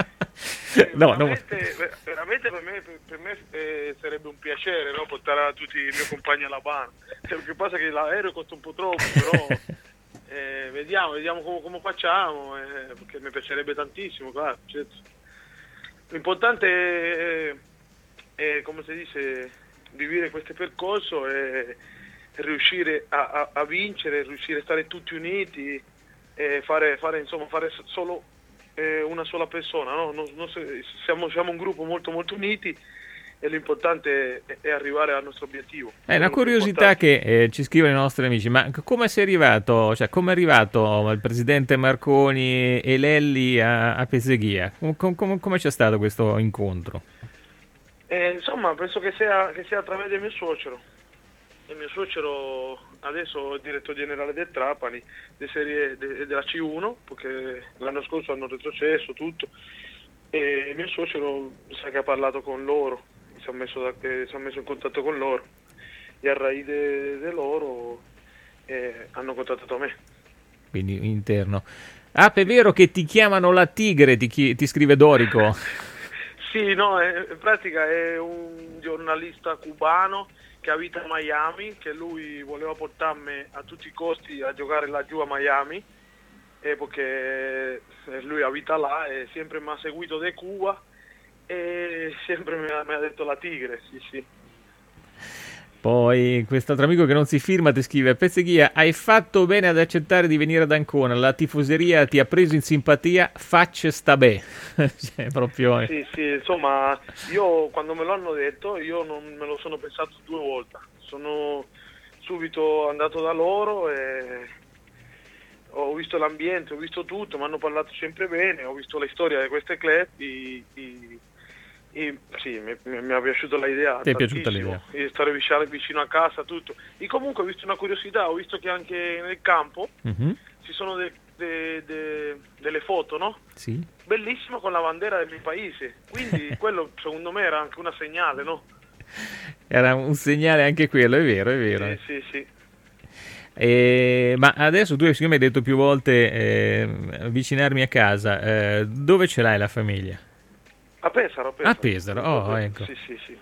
no, veramente, no. veramente per me, per, per me eh, sarebbe un piacere, no, portare tutti i miei compagni a Havana. Cioè, che passa che l'aereo costa un po' troppo, però eh, vediamo, vediamo come, come facciamo, eh, perché mi piacerebbe tantissimo, claro, certo. L'importante è, è, come si dice, vivere questo percorso e riuscire a, a, a vincere, riuscire a stare tutti uniti e fare, fare, insomma, fare solo eh, una sola persona, no? Non, non, siamo, siamo un gruppo molto molto uniti e l'importante è, è arrivare al nostro obiettivo. È una curiosità che eh, ci scrivono i nostri amici, ma come sei arrivato, cioè come è arrivato il presidente Marconi e Lelli a, a Pesseghia? Com, com, come c'è stato questo incontro? Eh, insomma, penso che sia, che sia a través del mio suocero. Il mio suocero adesso è il direttore generale del Trapani, de serie, de, della C uno, perché l'anno scorso hanno retrocesso tutto, e il mio suocero sa che ha parlato con loro, si è messo, da, eh, si è messo in contatto con loro, e a raíce di loro eh, hanno contattato me. Quindi interno. Ah, è vero che ti chiamano la Tigre, ti, chi, ti scrive Dorico. Sì, no, è, in pratica è un giornalista cubano che abita a Miami, che lui voleva portarmi a tutti i costi a giocare laggiù a Miami, eh, perché lui abita là e sempre mi ha seguito da Cuba e sempre mi ha, mi ha detto la Tigre, sì sì. Poi quest'altro amico che non si firma ti scrive: Pesseghia, hai fatto bene ad accettare di venire ad Ancona, la tifoseria ti ha preso in simpatia, facce sta bene. Cioè, proprio... Sì, sì, insomma, io quando me lo hanno detto, io non me lo sono pensato due volte, sono subito andato da loro e ho visto l'ambiente, ho visto tutto, mi hanno parlato sempre bene, ho visto la storia di queste club e, e, e sì, mi, mi è piaciuta l'idea. Ti è piaciuta l'idea? Di stare vicino, vicino a casa, tutto. E comunque ho visto una curiosità, ho visto che anche nel campo mm-hmm. ci sono de, de, de, delle foto, no? Sì. Bellissimo con la bandiera del mio paese, quindi quello secondo me era anche una segnale, no? Era un segnale anche quello, è vero, è vero. Sì, sì, sì. Eh, ma adesso tu siccome hai detto più volte eh, avvicinarmi a casa, eh, dove ce l'hai la famiglia? A Pesaro, a Pesaro. A Pesaro, oh, ecco. Sì, sì, sì.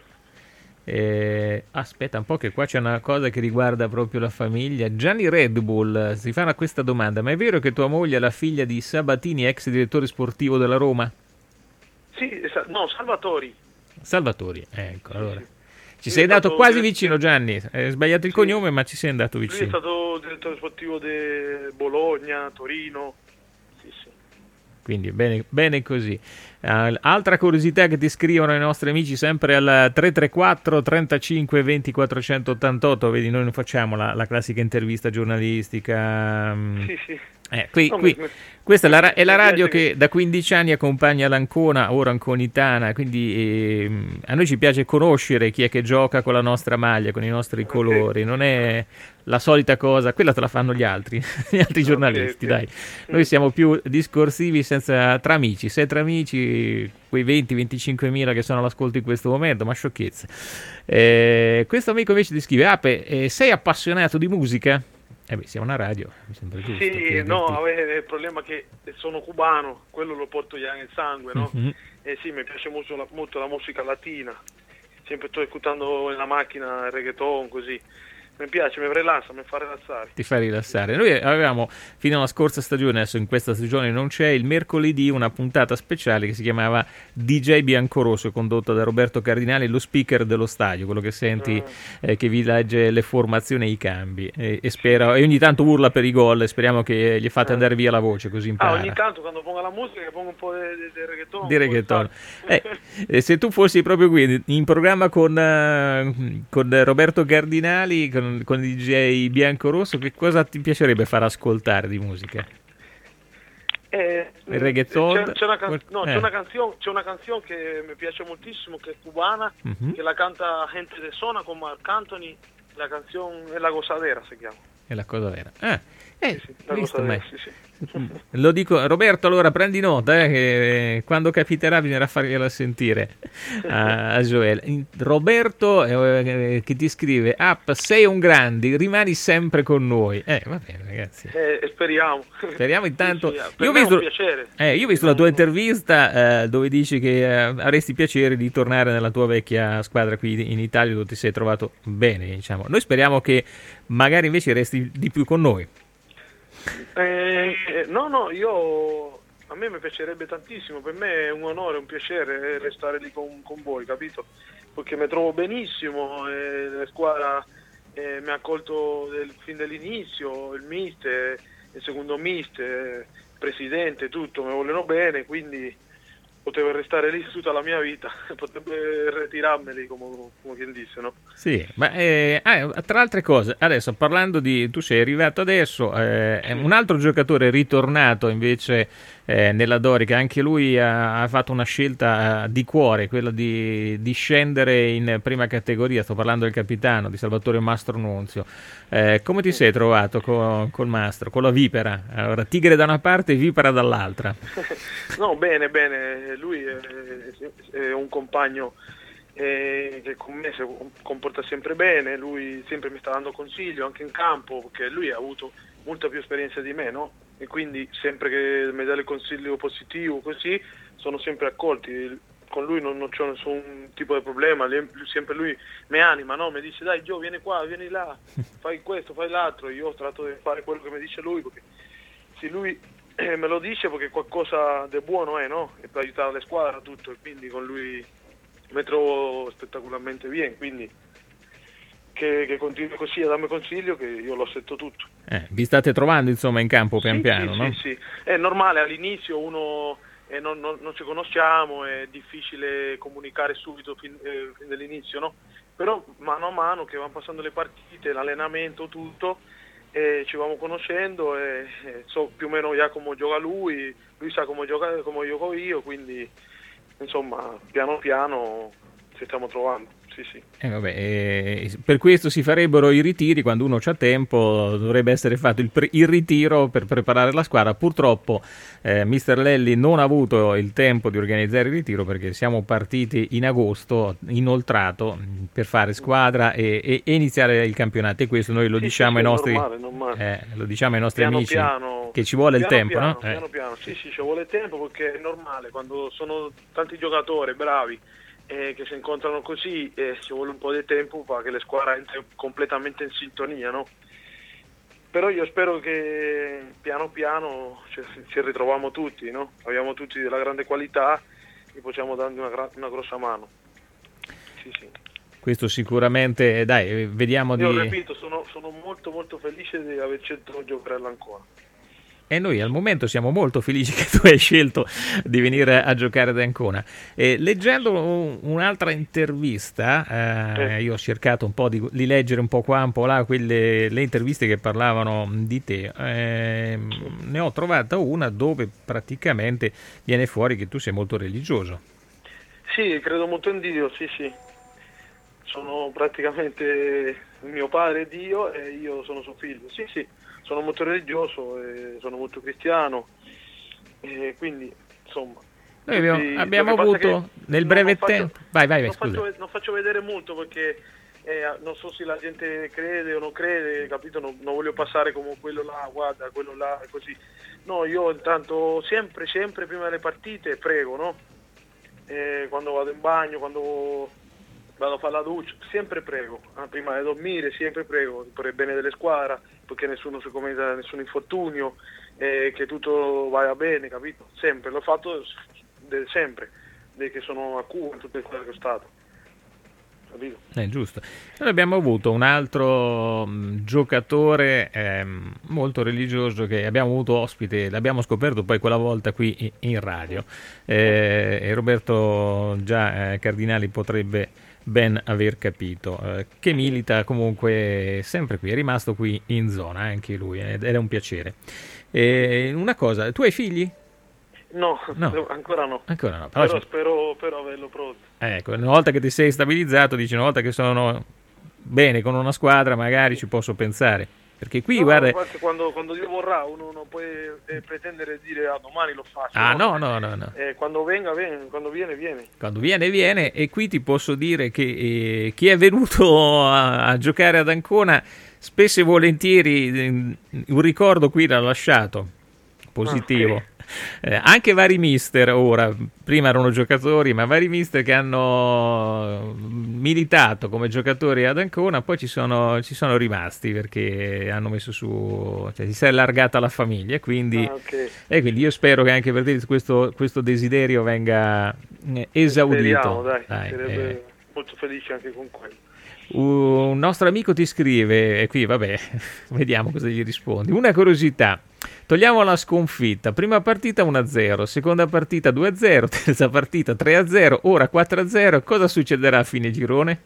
Eh, aspetta un po' che qua c'è una cosa che riguarda proprio la famiglia. Gianni Red Bull si fa questa domanda: ma è vero che tua moglie è la figlia di Sabatini, ex direttore sportivo della Roma? Sì, no, Salvatori. Salvatori, ecco, sì, allora. Sì. Ci sei andato quasi vicino, Gianni. Hai sbagliato il sì. cognome, ma ci sei andato vicino. Lui è stato direttore sportivo di Bologna, Torino. Sì, sì. Quindi bene, bene così. Uh, altra curiosità che ti scrivono i nostri amici sempre al tre tre quattro trentacinque venti quattrocentottantotto. Vedi, noi non facciamo la, la classica intervista giornalistica. Um, sì, sì. Eh, qui, qui, questa è la, è la radio che da quindici anni accompagna l'Ancona, ora Anconitana, quindi eh, a noi ci piace conoscere chi è che gioca con la nostra maglia, con i nostri okay. colori, non è la solita cosa, quella te la fanno gli altri, gli altri giornalisti, okay, okay. dai. Noi siamo più discorsivi senza, tra amici, se tra amici, quei venti venticinque mila che sono all'ascolto in questo momento, ma sciocchezze. Eh, questo amico invece ti scrive: Ape, eh, sei appassionato di musica? Eh beh, siamo una radio, mi sembra giusto. Sì, no, il problema è che sono cubano, quello lo porto già nel sangue, no? Mm-hmm. E sì, mi piace molto la, molto la musica latina, sempre sto ascoltando nella macchina il reggaeton, così. mi piace, mi rilassa, mi fa rilassare. Ti fa rilassare. Noi avevamo fino alla scorsa stagione, adesso in questa stagione non c'è, il mercoledì una puntata speciale che si chiamava D J Biancorosso, condotta da Roberto Cardinali, lo speaker dello stadio, quello che senti mm. eh, che vi legge le formazioni e i cambi e, e spera, e ogni tanto urla per i gol e speriamo che gli fate mm. andare via la voce, così impara. Ah, ogni tanto quando pongo la musica pongo un po' di reggaeton. Di reggaeton. Eh, eh, se tu fossi proprio qui in programma con, uh, con Roberto Cardinali, con con il D J Biancorosso, che cosa ti piacerebbe far ascoltare di musica? Eh, il reggaeton? C'è, c'è, una, can- no, eh. c'è, una canzone, c'è una canzone che mi piace moltissimo, che è cubana, mm-hmm. che la canta Gente de Zona con Marc Anthony, la canzone è La Gozadera si chiama. È la cosa vera. Ah, eh, sì, sì, la visto Gozadera, me. sì, sì. Lo dico, Roberto, allora prendi nota, eh, che quando capiterà bisognerà fargliela sentire a, a Joel. Roberto eh, che ti scrive: App, sei un grande, rimani sempre con noi. Eh, va bene, ragazzi. Eh, speriamo. Speriamo intanto. Sì, sì, io, ho visto, eh, io ho visto la tua intervista eh, dove dici che eh, avresti piacere di tornare nella tua vecchia squadra qui in Italia, dove ti sei trovato bene, diciamo. Noi speriamo che magari invece resti di più con noi. Eh, eh, no, no, io a me mi piacerebbe tantissimo, per me è un onore, un piacere restare lì con, con voi, capito? Perché mi trovo benissimo, eh, la squadra eh, mi ha accolto del, fin dall'inizio, il mister, il secondo mister, il presidente, tutto, mi vogliono bene, quindi potevo restare lì tutta la mia vita, potrebbe ritirarmeli come, come quien disse, no? Sì, ma eh, ah, tra altre cose, adesso parlando di, tu sei arrivato adesso, eh, sì. un altro giocatore è ritornato invece eh, nella Dorica, anche lui ha, ha fatto una scelta uh, di cuore, quella di, di scendere in prima categoria, sto parlando del capitano, di Salvatore Mastronunzio. Eh, come ti sei trovato con col Mastro, con la Vipera? Allora, tigre da una parte e Vipera dall'altra. No, bene, bene, lui è, è un compagno eh, che con me si comporta sempre bene, lui sempre mi sta dando consiglio anche in campo, perché lui ha avuto molta più esperienza di me, no? E quindi sempre che mi dà il consiglio positivo così sono sempre accolti. Con lui non, non c'è nessun tipo di problema, lui, sempre lui mi anima, no? Mi dice dai Gio, vieni qua, vieni là, fai questo, fai l'altro. Io trato di fare quello che mi dice lui, perché se lui eh, me lo dice perché qualcosa di buono è, no? E per aiutare la squadra tutto, e quindi con lui mi trovo spettacolarmente bene, quindi che, che continui così a darmi consiglio, che io lo accetto tutto. Eh, vi state trovando insomma in campo pian sì, piano, sì, no? Sì, sì, è normale, all'inizio uno eh, non, non, non ci conosciamo, è difficile comunicare subito fin, eh, fin dall'inizio, no? Però mano a mano che vanno passando le partite, l'allenamento, tutto, eh, ci vanno conoscendo e eh, so più o meno già come gioca lui, lui sa come gioca, come gioco io, quindi insomma piano piano ci stiamo trovando. Sì, sì. Eh, vabbè, eh, per questo si farebbero i ritiri quando uno c'ha tempo, dovrebbe essere fatto il, pre- il ritiro per preparare la squadra. Purtroppo eh, mister Lelli non ha avuto il tempo di organizzare il ritiro perché siamo partiti in agosto inoltrato per fare squadra e, e, e iniziare il campionato, e questo noi lo, sì, diciamo, sì, ai nostri, normale, normale. Eh, lo diciamo ai nostri piano, amici piano, che ci vuole piano, il tempo, piano, no? Piano eh. piano, sì sì, ci vuole tempo perché è normale quando sono tanti giocatori bravi eh, che si incontrano così eh, ci vuole un po' di tempo perché le squadre entrano completamente in sintonia, no? Però io spero che piano piano cioè, ci ritroviamo tutti, no? Abbiamo tutti della grande qualità e possiamo dargli una, gra- una grossa mano. Sì, sì. Questo sicuramente, dai, vediamo io di... Io ripeto, sono, sono molto molto felice di aver scelto giocare all'Ancona. E noi al momento siamo molto felici che tu hai scelto di venire a giocare ad Ancona. E leggendo un, un'altra intervista, eh, eh. io ho cercato un po' di, di leggere un po' qua, un po' là, quelle, le interviste che parlavano di te. Eh, ne ho trovata una dove praticamente viene fuori che tu sei molto religioso. Sì, credo molto in Dio, sì, sì. Sono praticamente mio padre è Dio e io sono suo figlio. Sì, sì. Sono molto religioso, e sono molto cristiano, e quindi insomma... Noi abbiamo, tutti, abbiamo avuto nel breve faccio, tempo... Vai, vai, vai, non scusa. Faccio, non faccio vedere molto perché eh, non so se la gente crede o non crede, capito? Non, non voglio passare come quello là, guarda, quello là, e così. No, io intanto sempre, sempre prima delle partite prego, no? Eh, quando vado in bagno, quando vado a fare la doccia, sempre prego, ah, prima di dormire sempre prego per il bene della squadra, perché nessuno si commetta nessun infortunio, eh, che tutto vada bene, capito? Sempre, l'ho fatto de- sempre, de- che sono a Cuba in tutte le squadre che ho stato. È giusto. Noi abbiamo avuto un altro mh, giocatore ehm, molto religioso che abbiamo avuto ospite, l'abbiamo scoperto poi quella volta qui in, in radio, eh, e Roberto già eh, Cardinali potrebbe ben aver capito, eh, che milita comunque sempre qui, è rimasto qui in zona anche lui, ed è un piacere. E una cosa, tu hai figli? No, No. ancora no. Ancora no, però Però, ci- spero, spero averlo pronto. Ecco, una volta che ti sei stabilizzato, dici una volta che sono bene con una squadra, magari ci posso pensare. Perché qui, No, guarda... infatti quando, quando Dio vorrà uno non può eh, pretendere di dire ah, domani lo faccio. Ah, no, no, no, no. Eh, quando venga, viene, quando viene, viene. Quando viene, viene, e qui ti posso dire che eh, chi è venuto a, a giocare ad Ancona, spesso e volentieri eh, un ricordo qui l'ha lasciato, positivo. Ok. Eh, anche vari mister ora, prima erano giocatori, ma vari mister che hanno militato come giocatori ad Ancona, poi ci sono, ci sono rimasti perché hanno messo su, cioè si è allargata la famiglia, quindi, Ah, ok. e quindi io spero che anche per te questo, questo desiderio venga eh, esaudito. Speriamo, dai, Dai, sarebbe eh. molto felice anche con quello. Un nostro amico ti scrive, e qui vabbè, vediamo cosa gli rispondi. Una curiosità, togliamo la sconfitta, prima partita uno a zero, seconda partita due a zero, terza partita tre a zero, ora quattro a zero, cosa succederà a fine girone?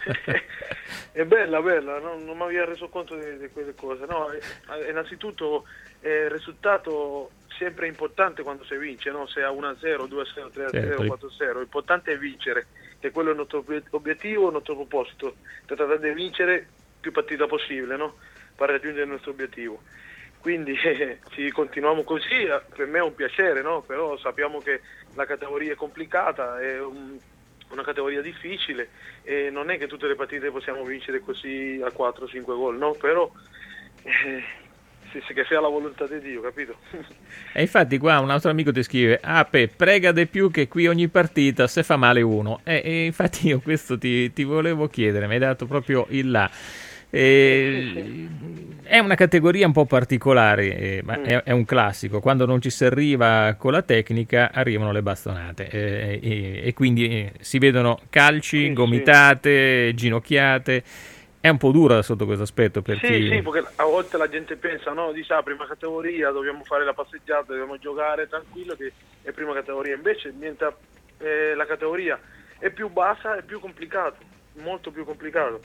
È bella, bella, no? Non mi avevo reso conto di, di quelle cose. No, eh, innanzitutto eh, il risultato sempre importante quando si vince, no? Se a uno a zero, due a zero, tre a zero, Certo. quattro a zero. L'importante è vincere, che quello è il nostro obiet- obiettivo, il nostro proposito. Trattare di vincere più partita possibile, no? Per raggiungere il nostro obiettivo. Quindi eh, se continuiamo così, eh, per me è un piacere, no? Però sappiamo che la categoria è complicata, è un- una categoria difficile e non è che tutte le partite possiamo vincere così a quattro cinque gol, no? Però eh, sì, sì, che sia la volontà di Dio, capito? E infatti qua un altro amico ti scrive, Ape, prega di più che qui ogni partita se fa male uno. E, e infatti io questo ti, ti volevo chiedere, mi hai dato proprio il là. E, è una categoria un po' particolare, eh, ma è, è un classico. Quando non ci si arriva con la tecnica arrivano le bastonate, eh, e, e quindi eh, si vedono calci, gomitate, ginocchiate. È un po' dura sotto questo aspetto per Sì, chi... sì, perché a volte la gente pensa, no, dice, ah, prima categoria, dobbiamo fare la passeggiata, dobbiamo giocare tranquillo, che è prima categoria. Invece, niente, eh, la categoria è più bassa, è più complicato, molto più complicato.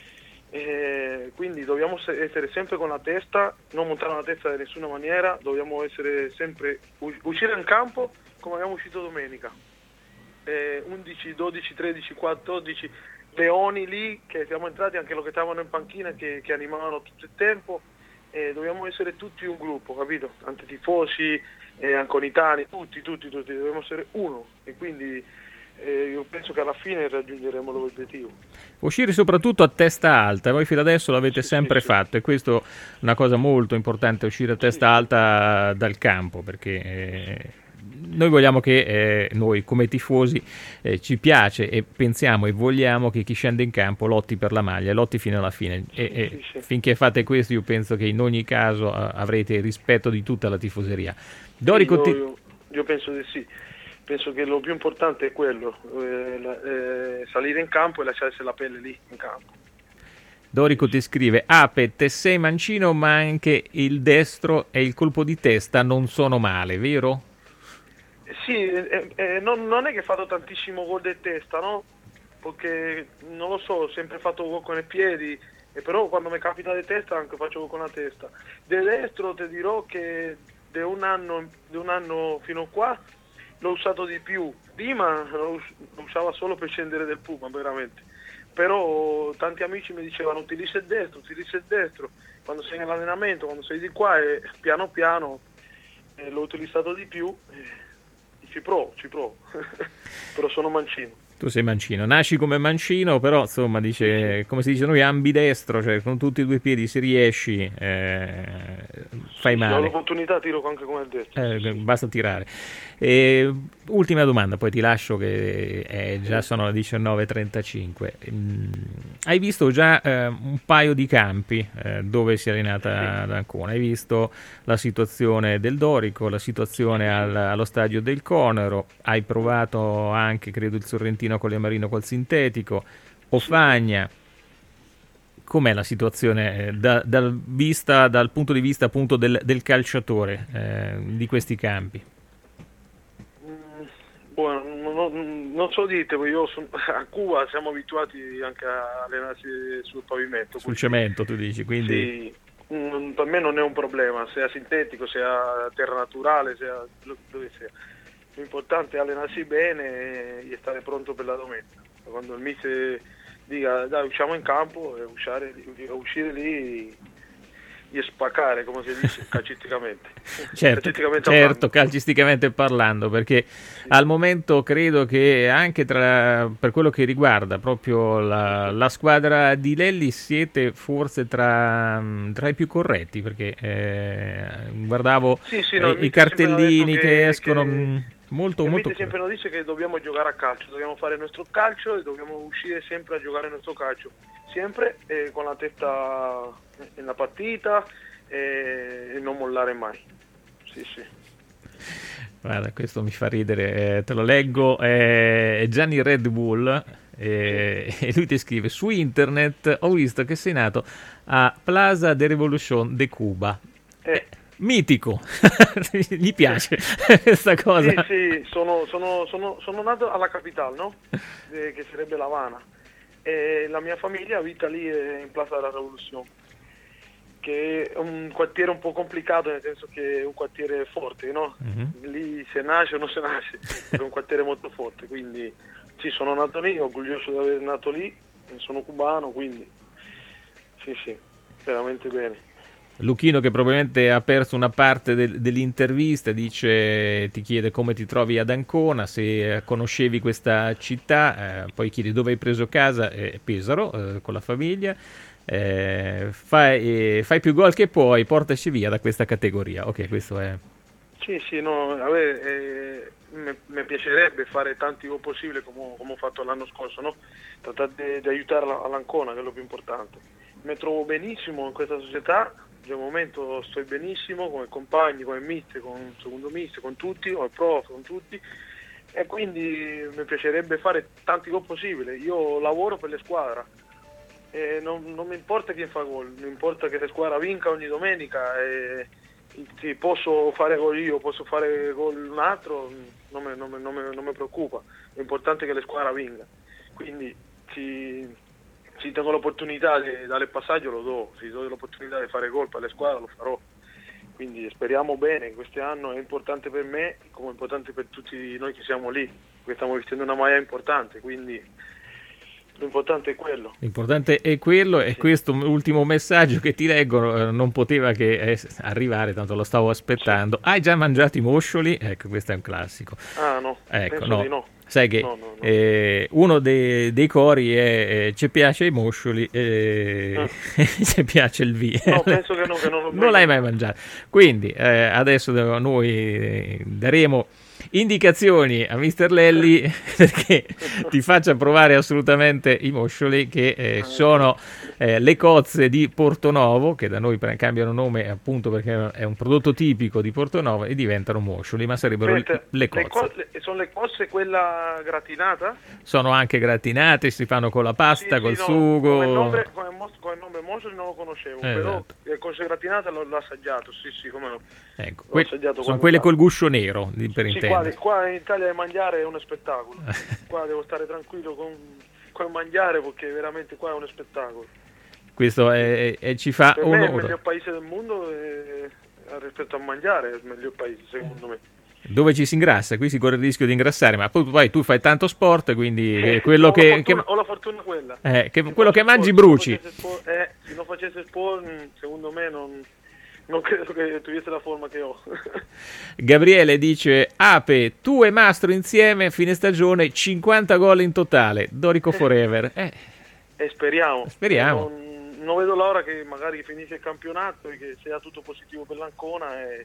Eh, quindi dobbiamo se- essere sempre con la testa, non montare la testa in nessuna maniera, dobbiamo essere sempre, u- uscire in campo come abbiamo uscito domenica. Eh, undici, dodici, tredici, quattordici leoni lì che siamo entrati, anche loro che stavano in panchina che, che animavano tutto il tempo, e dobbiamo essere tutti un gruppo, capito? Anche tifosi, eh, anconitani, tutti, tutti, tutti, dobbiamo essere uno, e quindi eh, io penso che alla fine raggiungeremo l'obiettivo. Uscire soprattutto a testa alta, voi fino adesso l'avete sempre fatto, e questo è una cosa molto importante, uscire a testa alta dal campo, perché eh, noi vogliamo che eh, noi come tifosi eh, ci piace e pensiamo e vogliamo che chi scende in campo lotti per la maglia, lotti fino alla fine, e, e finché fate questo io penso che in ogni caso eh, avrete il rispetto di tutta la tifoseria. Dorico, Io, ti- io, io penso di sì, penso che lo più importante è quello, eh, la- eh, salire in campo e lasciarsi la pelle lì in campo. Dorico ti scrive, Ape, te sei mancino ma anche il destro e il colpo di testa non sono male, vero? Eh, Sì, eh, eh, non, non è che ho fatto tantissimo gol di testa, no? Perché non lo so, ho sempre fatto gol con i piedi, e però quando mi capita di testa anche faccio gol con la testa. Del destro ti dirò che da un anno, da un anno fino a qua l'ho usato di più. Prima lo, us- lo usava solo per scendere del Puma, veramente. Però tanti amici mi dicevano utilizza il destro, utilizza il destro. Quando sei nell'allenamento, quando sei di qua, e piano piano eh, l'ho utilizzato di più. eh, Ci provo, ci provo. Però sono mancino. Tu sei mancino, nasci come mancino, però insomma dice, come si dice noi, ambidestro, cioè con tutti e due i piedi se riesci, eh, fai Se ho male. l'opportunità tiro anche come ha detto. Eh, basta tirare. E, ultima domanda, poi ti lascio che è, già sono le diciannove e trentacinque. Mm, hai visto già eh, un paio di campi eh, dove si è allenata ad Ancona? Hai visto la situazione del Dorico, la situazione al, allo stadio del Conero, hai provato anche, credo, il Sorrentino con le Marino col sintetico, Ofagna. Com'è la situazione da, dal, vista, dal punto di vista appunto del, del calciatore eh, di questi campi? Mm, buono, non, non so dite, io sono, a Cuba siamo abituati anche a allenarsi sul pavimento. Sul cemento tu dici, quindi... Sì, mm, per me non è un problema, sia sintetico, sia terra naturale, sia dove sia. L'importante è allenarsi bene e stare pronto per la domenica. Quando il mister dica dai usciamo in campo e uscire, uscire lì e spaccare, come si dice, calcisticamente. Certo, calcisticamente certo parlando. calcisticamente parlando, perché sì. Al momento credo che anche tra, per quello che riguarda proprio la, la squadra di Lelli siete forse tra, tra i più corretti, perché eh, guardavo sì, sì, no, eh, i cartellini che, che escono... Che... Molto, il molto... Mite sempre nos dice che dobbiamo giocare a calcio, dobbiamo fare il nostro calcio e dobbiamo uscire sempre a giocare il nostro calcio, sempre eh, con la testa nella partita e, e non mollare mai. Sì, sì. Guarda, questo mi fa ridere, eh, te lo leggo, è eh, Gianni Red Bull eh, e lui ti scrive: su internet ho visto che sei nato a Plaza de Revolución de Cuba. Eh. Mitico, gli piace questa cosa. Sì, sì, sono, sono, sono, sono nato alla capitale, no? Eh, che sarebbe La Habana. E la mia famiglia abita lì in Plaza della Revolución, che è un quartiere un po' complicato, nel senso che è un quartiere forte, no? Uh-huh. Lì se nasce o non se nasce, è un quartiere molto forte, quindi sì, sono nato lì, orgoglioso di aver nato lì, sono cubano, quindi sì, sì, veramente bene. Luchino, che probabilmente ha perso una parte del, dell'intervista, dice, ti chiede come ti trovi ad Ancona, se conoscevi questa città, eh, poi chiede dove hai preso casa, eh, Pesaro, eh, con la famiglia, eh, fai, eh, fai più gol che puoi, portaci via da questa categoria. Ok, questo è... Sì, sì, no, a me, eh, mi piacerebbe fare tanti gol possibile come, come ho fatto l'anno scorso, no? Trattare di aiutare all'Ancona, che è lo più importante. Mi trovo benissimo in questa società. Al momento sto benissimo come compagni, come mister, con il secondo mister, con tutti, con il prof, con tutti, e quindi mi piacerebbe fare tanti gol possibili. Io lavoro per le squadre e non, non mi importa chi fa gol, mi importa che la squadra vinca ogni domenica e sì, posso fare gol io, posso fare gol un altro, non mi, non mi, non mi, non mi preoccupa, l'importante è che la squadra vinca, quindi ci... Se tengo l'opportunità di dare il passaggio lo do, se do l'opportunità di fare gol per le squadre lo farò, quindi speriamo bene. Quest'anno è importante per me come è importante per tutti noi che siamo lì, perché stiamo vestendo una maglia importante, quindi l'importante è quello. L'importante è quello e sì. Questo ultimo messaggio che ti leggo eh, non poteva che eh, arrivare, tanto lo stavo aspettando. Sì. Hai già mangiato i moscioli? Ecco, questo è un classico. Ah no, ecco, penso no. di no. Sai che no, no, no. Eh, uno dei, dei cori è eh, ci piace i moscioli e eh, ah. ci piace il vino. No, penso che no, che non, non l'hai mai mangiato. Quindi eh, adesso noi eh, daremo indicazioni a mister Lelli perché ti faccia provare assolutamente i moscioli, che eh, sono eh, le cozze di Portonovo, che da noi cambiano nome appunto perché è un prodotto tipico di Portonovo e diventano moscioli, ma sarebbero Aspetta, le cozze. Le co- le, sono le cozze quella gratinata? Sono anche gratinate, si fanno con la pasta, sì, col sì, no, sugo. Come nome, come, come nome moscioli non lo conoscevo, eh, però esatto. Le cozze gratinate l'ho, l'ho assaggiato, sì sì, come no. Ecco, que- sono quelle stato. col guscio nero, per sì, intendere. Qua, qua in Italia mangiare è uno spettacolo. Qua devo stare tranquillo con, con mangiare perché veramente qua è uno spettacolo. Questo è, è, ci fa per onore. me è il miglior paese del mondo e, rispetto a mangiare è il miglior paese secondo me. Dove ci si ingrassa, qui si corre il rischio di ingrassare, ma poi, poi tu fai tanto sport, quindi eh, quello ho che, la fortuna, che ho la fortuna quella. Eh, che se quello che mangi sport, bruci. Se, sport, eh, se non facesse sport, secondo me non, non credo che togliesse la forma che ho. Gabriele dice: Ape, tu e Mastro insieme, fine stagione, cinquanta gol in totale, Dorico Forever. Eh, e speriamo. speriamo. Non, non vedo l'ora che magari finisce il campionato e che sia tutto positivo per l'Ancona e,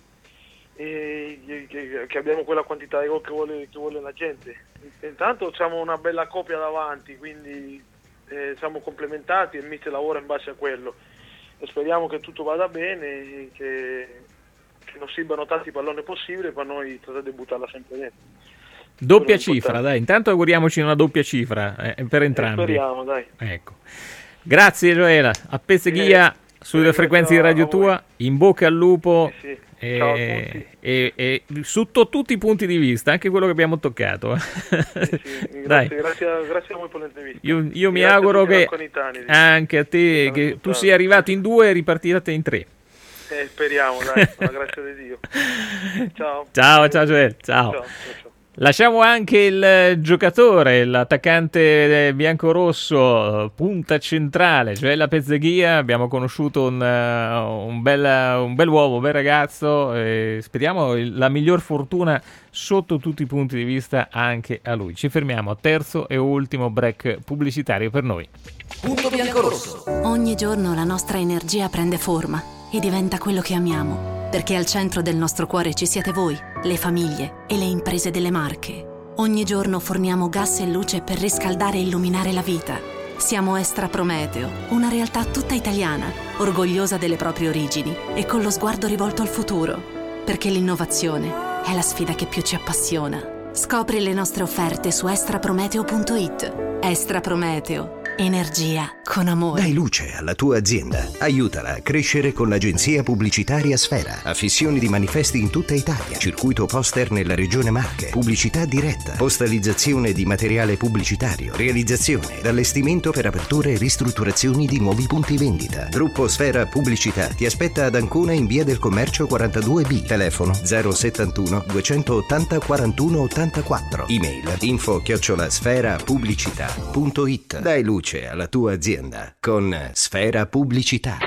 e che, che abbiamo quella quantità di gol che vuole, che vuole la gente. Intanto siamo una bella coppia davanti, quindi eh, siamo complementati e il mister lavora in base a quello. E speriamo che tutto vada bene e che, che non si siano tanti palloni possibile per noi trattare di buttarla sempre dentro. Doppia cifra, dai, intanto auguriamoci una doppia cifra eh, per entrambi. Eh, speriamo, dai. Ecco. Grazie Gioela, a Pezzeghia eh, sulle frequenze di Radio Tua, in bocca al lupo. Sì, sì. E, Ciao a tutti. E, e sotto tutti i punti di vista, anche quello che abbiamo toccato. Sì, sì. Grazie, grazie, grazie a voi per l'intervista. Io, io mi auguro che anche a te, che tu sia arrivato in due e ripartirete in tre. Eh, speriamo, dai, la grazia di Dio. Ciao. Ciao, ciao Gioele, ciao. Ciao, ciao, ciao. Lasciamo anche il giocatore, l'attaccante biancorosso, punta centrale, cioè la Pezzeghia. Abbiamo conosciuto un, un, bel, un bel uomo, un bel ragazzo, e speriamo la miglior fortuna sotto tutti i punti di vista anche a lui. Ci fermiamo, terzo e ultimo break pubblicitario per noi. Punto biancorosso. Ogni giorno la nostra energia prende forma e diventa quello che amiamo. Perché al centro del nostro cuore ci siete voi, le famiglie e le imprese delle Marche. Ogni giorno forniamo gas e luce per riscaldare e illuminare la vita. Siamo Estra Prometeo, una realtà tutta italiana, orgogliosa delle proprie origini e con lo sguardo rivolto al futuro. Perché l'innovazione è la sfida che più ci appassiona. Scopri le nostre offerte su estraprometeo punto it. Estra Prometeo. Energia con amore. Dai luce alla tua azienda. Aiutala a crescere con l'agenzia pubblicitaria Sfera. Affissioni di manifesti in tutta Italia. Circuito poster nella regione Marche. Pubblicità diretta. Postalizzazione di materiale pubblicitario. Realizzazione ed allestimento per aperture e ristrutturazioni di nuovi punti vendita. Gruppo Sfera Pubblicità ti aspetta ad Ancona in via del Commercio quarantadue B. Telefono zero settantuno duecentottanta quarantuno ottantaquattro. Email info chiocciola sfera pubblicità punto it. Dai luce alla tua azienda con Sfera Pubblicità.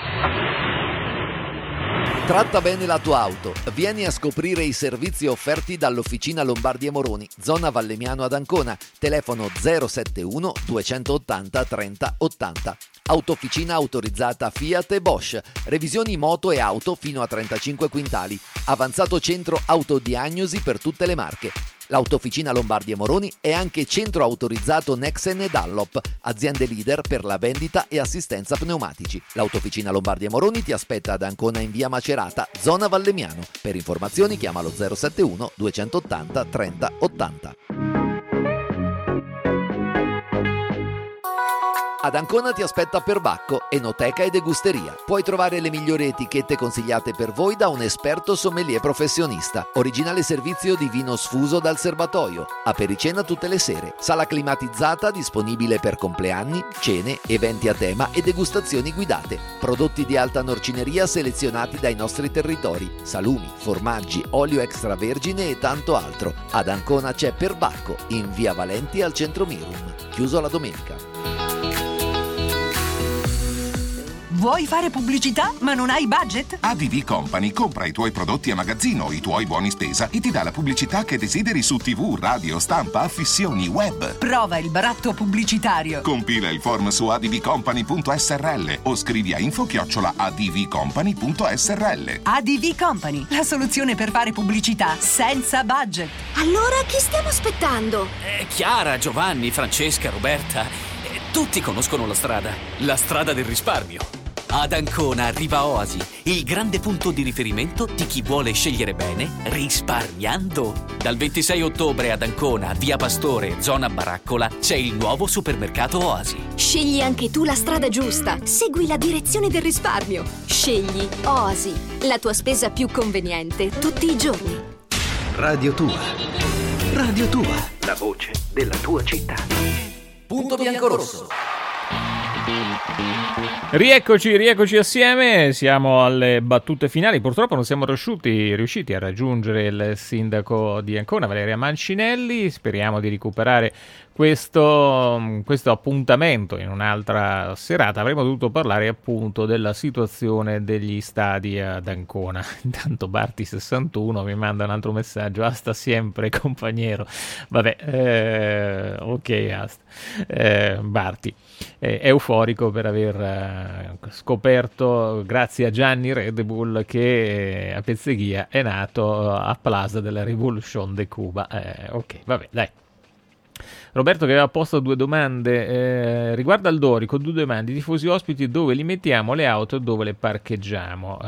Tratta bene la tua auto. Vieni a scoprire i servizi offerti dall'Officina Lombardi e Moroni, zona Vallemiano ad Ancona. Telefono zero settantuno duecentottanta trenta ottanta. Autofficina autorizzata Fiat e Bosch. Revisioni moto e auto fino a trentacinque quintali. Avanzato centro autodiagnosi per tutte le marche. L'Autofficina Lombardi e Moroni è anche centro autorizzato Nexen e Dunlop, aziende leader per la vendita e assistenza pneumatici. L'Autofficina Lombardi e Moroni ti aspetta ad Ancona in via Macerata, zona Vallemiano. Per informazioni chiamalo zero settantuno duecentottanta trenta ottanta. Ad Ancona ti aspetta Perbacco, enoteca e degusteria. Puoi trovare le migliori etichette consigliate per voi da un esperto sommelier professionista. Originale servizio di vino sfuso dal serbatoio. Apericena tutte le sere. Sala climatizzata disponibile per compleanni, cene, eventi a tema e degustazioni guidate. Prodotti di alta norcineria selezionati dai nostri territori. Salumi, formaggi, olio extravergine e tanto altro. Ad Ancona c'è Perbacco, in via Valenti al centro Mirum. Chiuso la domenica. Vuoi fare pubblicità ma non hai budget? A D V Company compra i tuoi prodotti a magazzino, i tuoi buoni spesa e ti dà la pubblicità che desideri su tivù, radio, stampa, affissioni, web. Prova il baratto pubblicitario. Compila il form su advcompany punto srl o scrivi a info chiocciola advcompany punto srl. A D V Company, la soluzione per fare pubblicità senza budget. Allora chi stiamo aspettando? Eh, Chiara, Giovanni, Francesca, Roberta, eh, tutti conoscono la strada, la strada del risparmio. Ad Ancona arriva Oasi, il grande punto di riferimento di chi vuole scegliere bene risparmiando. Dal ventisei ottobre ad Ancona, via Pastore, zona Baraccola, c'è il nuovo supermercato Oasi. Scegli anche tu la strada giusta. Segui la direzione del risparmio. Scegli Oasi, la tua spesa più conveniente tutti i giorni. Radio Tua. Radio Tua. La voce della tua città. Punto biancorosso. Rieccoci, rieccoci assieme, siamo alle battute finali. Purtroppo non siamo riusciti, riusciti a raggiungere il sindaco di Ancona, Valeria Mancinelli. Speriamo di recuperare questo, questo appuntamento in un'altra serata. Avremmo dovuto parlare appunto della situazione degli stadi ad Ancona. Intanto Barti sessantuno mi manda un altro messaggio: asta sempre compagnero. Vabbè, eh, ok, asta. Eh, Barti. eh, euforico per aver eh, scoperto, grazie a Gianni Red Bull, che eh, a Pezzeghia è nato a Plaza della Revolution de Cuba. Eh, ok, vabbè, dai. Roberto che aveva posto due domande eh, riguardo al Dorico, due domande: i tifosi ospiti dove li mettiamo, le auto dove le parcheggiamo?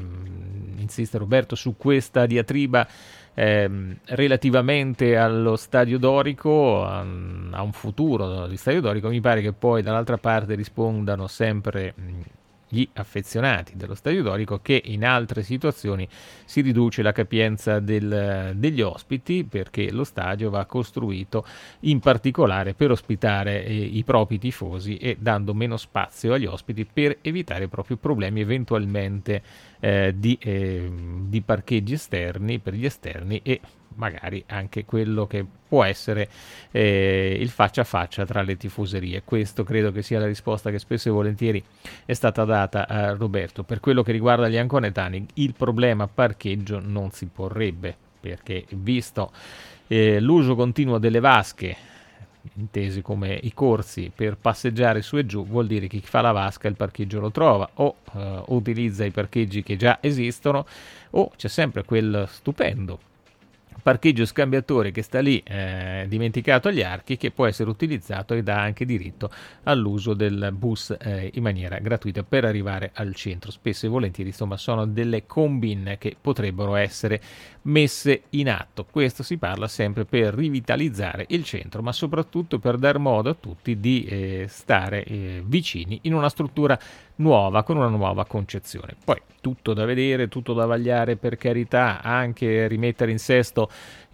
Um, insiste Roberto su questa diatriba eh, relativamente allo Stadio Dorico, a, a un futuro di Stadio Dorico. Mi pare che poi dall'altra parte rispondano sempre mh, gli affezionati dello Stadio Dorico, che in altre situazioni si riduce la capienza del, degli ospiti, perché lo stadio va costruito in particolare per ospitare eh, i propri tifosi, e dando meno spazio agli ospiti per evitare proprio problemi eventualmente eh, di, eh, di parcheggi esterni per gli esterni, e magari anche quello che può essere eh, il faccia a faccia tra le tifoserie. Questo credo che sia la risposta che spesso e volentieri è stata data a Roberto. Per quello che riguarda gli anconetani, il problema parcheggio non si porrebbe, perché visto eh, l'uso continuo delle vasche, intesi come i corsi per passeggiare su e giù, vuol dire che chi fa la vasca il parcheggio lo trova, o eh, utilizza i parcheggi che già esistono, o c'è sempre quel stupendo parcheggio scambiatore che sta lì eh, dimenticato agli archi, che può essere utilizzato e dà anche diritto all'uso del bus eh, in maniera gratuita per arrivare al centro. Spesso e volentieri, insomma, sono delle combine che potrebbero essere messe in atto. Questo si parla sempre per rivitalizzare il centro, ma soprattutto per dar modo a tutti di eh, stare eh, vicini in una struttura nuova, con una nuova concezione. Poi tutto da vedere, tutto da vagliare, per carità. Anche rimettere in sesto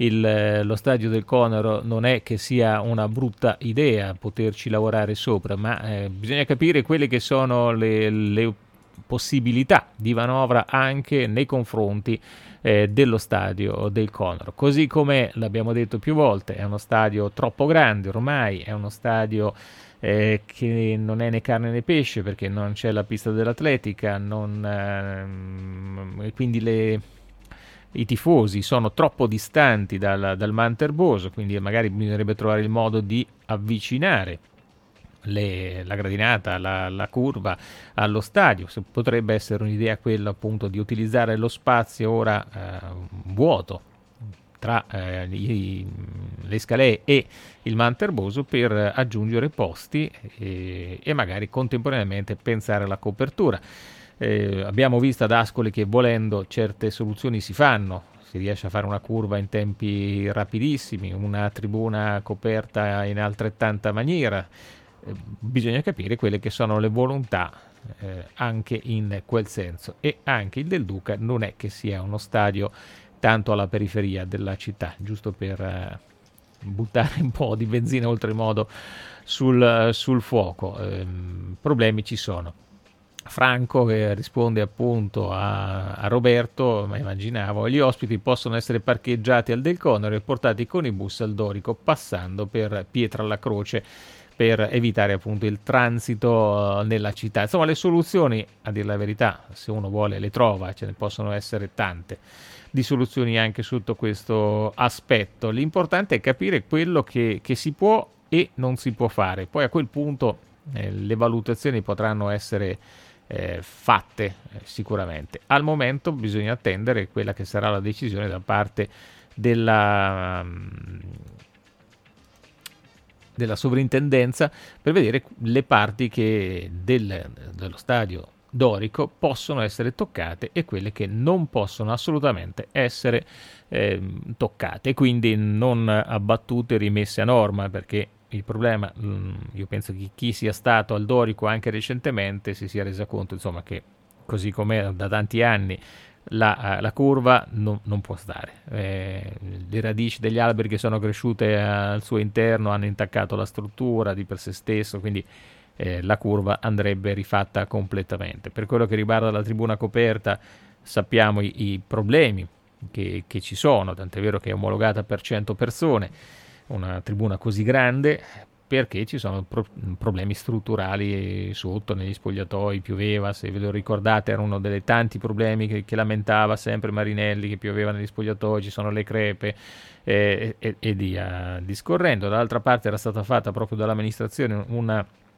il, lo stadio del Conero non è che sia una brutta idea, poterci lavorare sopra, ma eh, bisogna capire quelle che sono le, le possibilità di manovra anche nei confronti eh, dello stadio del Conero. Così come l'abbiamo detto più volte, è uno stadio troppo grande ormai, è uno stadio Eh, che non è né carne né pesce, perché non c'è la pista dell'atletica, non, eh, quindi le, i tifosi sono troppo distanti dal, dal Manterboso, quindi magari bisognerebbe trovare il modo di avvicinare le, la gradinata, la, la curva allo stadio. Se potrebbe essere un'idea quella, appunto, di utilizzare lo spazio ora eh, vuoto tra eh, i, le Scalee e il Manterboso per aggiungere posti e, e magari contemporaneamente pensare alla copertura. Eh, abbiamo visto ad Ascoli che, volendo, certe soluzioni si fanno, si riesce a fare una curva in tempi rapidissimi, una tribuna coperta in altrettanta maniera. Eh, bisogna capire quelle che sono le volontà eh, anche in quel senso, e anche il Del Duca non è che sia uno stadio tanto alla periferia della città, giusto per eh, buttare un po' di benzina oltremodo sul, sul fuoco. Eh, problemi ci sono. Franco che risponde appunto a, a Roberto: ma immaginavo, gli ospiti possono essere parcheggiati al Del Conero e portati con i bus al Dorico, passando per Pietra alla Croce, per evitare appunto il transito nella città. Insomma, le soluzioni, a dire la verità, se uno vuole le trova, ce ne possono essere tante di soluzioni anche sotto questo aspetto. L'importante è capire quello che, che si può e non si può fare. Poi a quel punto eh, le valutazioni potranno essere eh, fatte eh, sicuramente. Al momento bisogna attendere quella che sarà la decisione da parte della, della sovrintendenza, per vedere le parti che del, dello stadio Dorico possono essere toccate e quelle che non possono assolutamente essere eh, toccate, e quindi non abbattute, rimesse a norma, perché il problema, mh, io penso che chi sia stato al Dorico anche recentemente si sia resa conto, insomma, che così come da tanti anni la, la curva non, non può stare. Eh, le radici degli alberi che sono cresciute al suo interno hanno intaccato la struttura di per sé stesso, quindi Eh, la curva andrebbe rifatta completamente. Per quello che riguarda la tribuna coperta, sappiamo i, i problemi che, che ci sono, tant'è vero che è omologata per cento persone, una tribuna così grande, perché ci sono pro- problemi strutturali sotto, negli spogliatoi. Pioveva, se ve lo ricordate, era uno dei tanti problemi che, che lamentava sempre Marinelli, che pioveva negli spogliatoi, ci sono le crepe eh, e, e via discorrendo. Dall'altra parte era stata fatta proprio dall'amministrazione una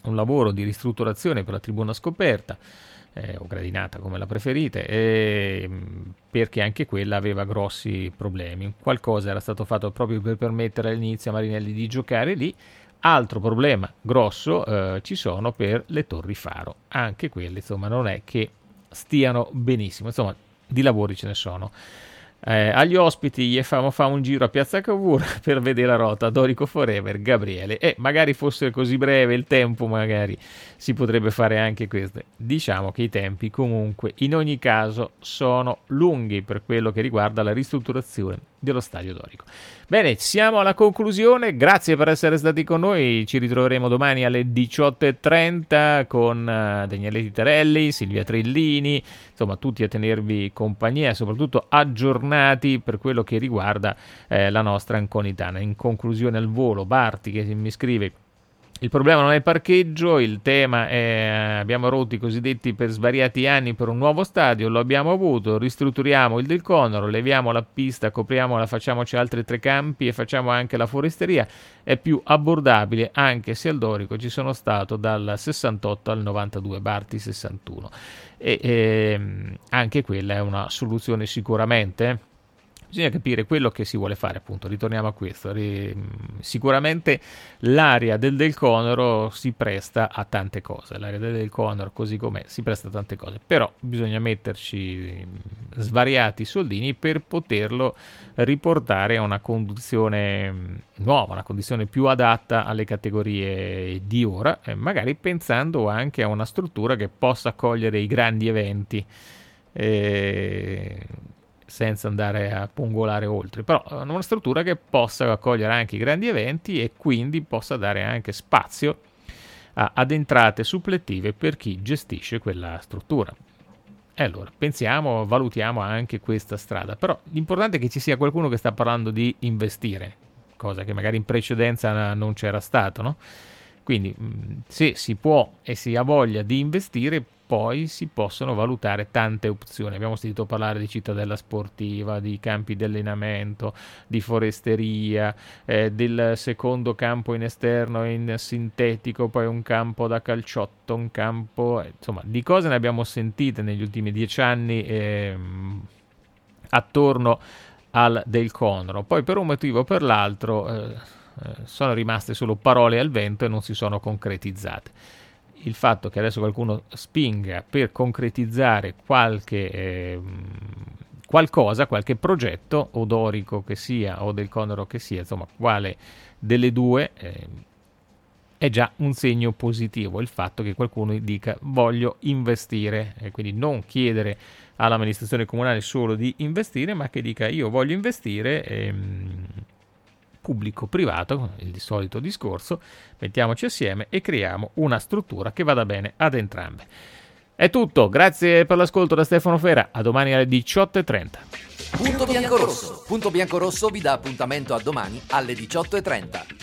un lavoro di ristrutturazione per la tribuna scoperta, eh, o gradinata come la preferite, eh, perché anche quella aveva grossi problemi. Qualcosa era stato fatto proprio per permettere all'inizio a Marinelli di giocare lì. Altro problema grosso eh, ci sono per le torri faro, anche quelle insomma non è che stiano benissimo, insomma di lavori ce ne sono. Eh, agli ospiti gli famo fa un giro a Piazza Cavour per vedere la rota Dorico Forever, Gabriele, e magari fosse così breve il tempo, magari si potrebbe fare anche questo. Diciamo che i tempi comunque in ogni caso sono lunghi per quello che riguarda la ristrutturazione dello Stadio Dorico. Bene, siamo alla conclusione, grazie per essere stati con noi, ci ritroveremo domani alle diciotto e trenta con uh, Daniele Titerelli, Silvia Trillini, insomma tutti a tenervi compagnia e soprattutto aggiornati per quello che riguarda eh, la nostra Anconitana. In conclusione al volo, Barti che mi scrive: il problema non è il parcheggio, il tema è abbiamo rotto i cosiddetti per svariati anni per un nuovo stadio, lo abbiamo avuto, ristrutturiamo il del Conoro, leviamo la pista, copriamola, facciamoci altri tre campi e facciamo anche la foresteria, è più abbordabile anche se al Dorico ci sono stato dal sessantotto al novantadue, Barti sessantuno, e ehm, anche quella è una soluzione sicuramente, eh. Bisogna capire quello che si vuole fare, appunto, ritorniamo a questo. Sicuramente l'area del Del Conoro si presta a tante cose, l'area del Del Conoro così com'è si presta a tante cose, però bisogna metterci svariati soldini per poterlo riportare a una condizione nuova, una condizione più adatta alle categorie di ora, e magari pensando anche a una struttura che possa accogliere i grandi eventi, e senza andare a pungolare oltre, però una struttura che possa accogliere anche i grandi eventi e quindi possa dare anche spazio a, ad entrate supplettive per chi gestisce quella struttura. E allora pensiamo, valutiamo anche questa strada, però l'importante è che ci sia qualcuno che sta parlando di investire, cosa che magari in precedenza non c'era stato, no? Quindi se si può e si ha voglia di investire, poi si possono valutare tante opzioni. Abbiamo sentito parlare di cittadella sportiva, di campi di allenamento, di foresteria, eh, del secondo campo in esterno in sintetico, poi un campo da calciotto, un campo, eh, insomma, di cose ne abbiamo sentite negli ultimi dieci anni eh, attorno al Del Conoro. Poi per un motivo o per l'altro eh, eh, sono rimaste solo parole al vento e non si sono concretizzate. Il fatto che adesso qualcuno spinga per concretizzare qualche eh, qualcosa, qualche progetto, o Dorico che sia o Del Conoro che sia, insomma quale delle due, eh, è già un segno positivo il fatto che qualcuno dica voglio investire, e quindi non chiedere all'amministrazione comunale solo di investire, ma che dica io voglio investire, ehm, pubblico-privato, il solito discorso, mettiamoci assieme e creiamo una struttura che vada bene ad entrambe. È tutto, grazie per l'ascolto da Stefano Fera, a domani alle diciotto e trenta. Punto Biancorosso. Punto Biancorosso vi dà appuntamento a domani alle diciotto e trenta.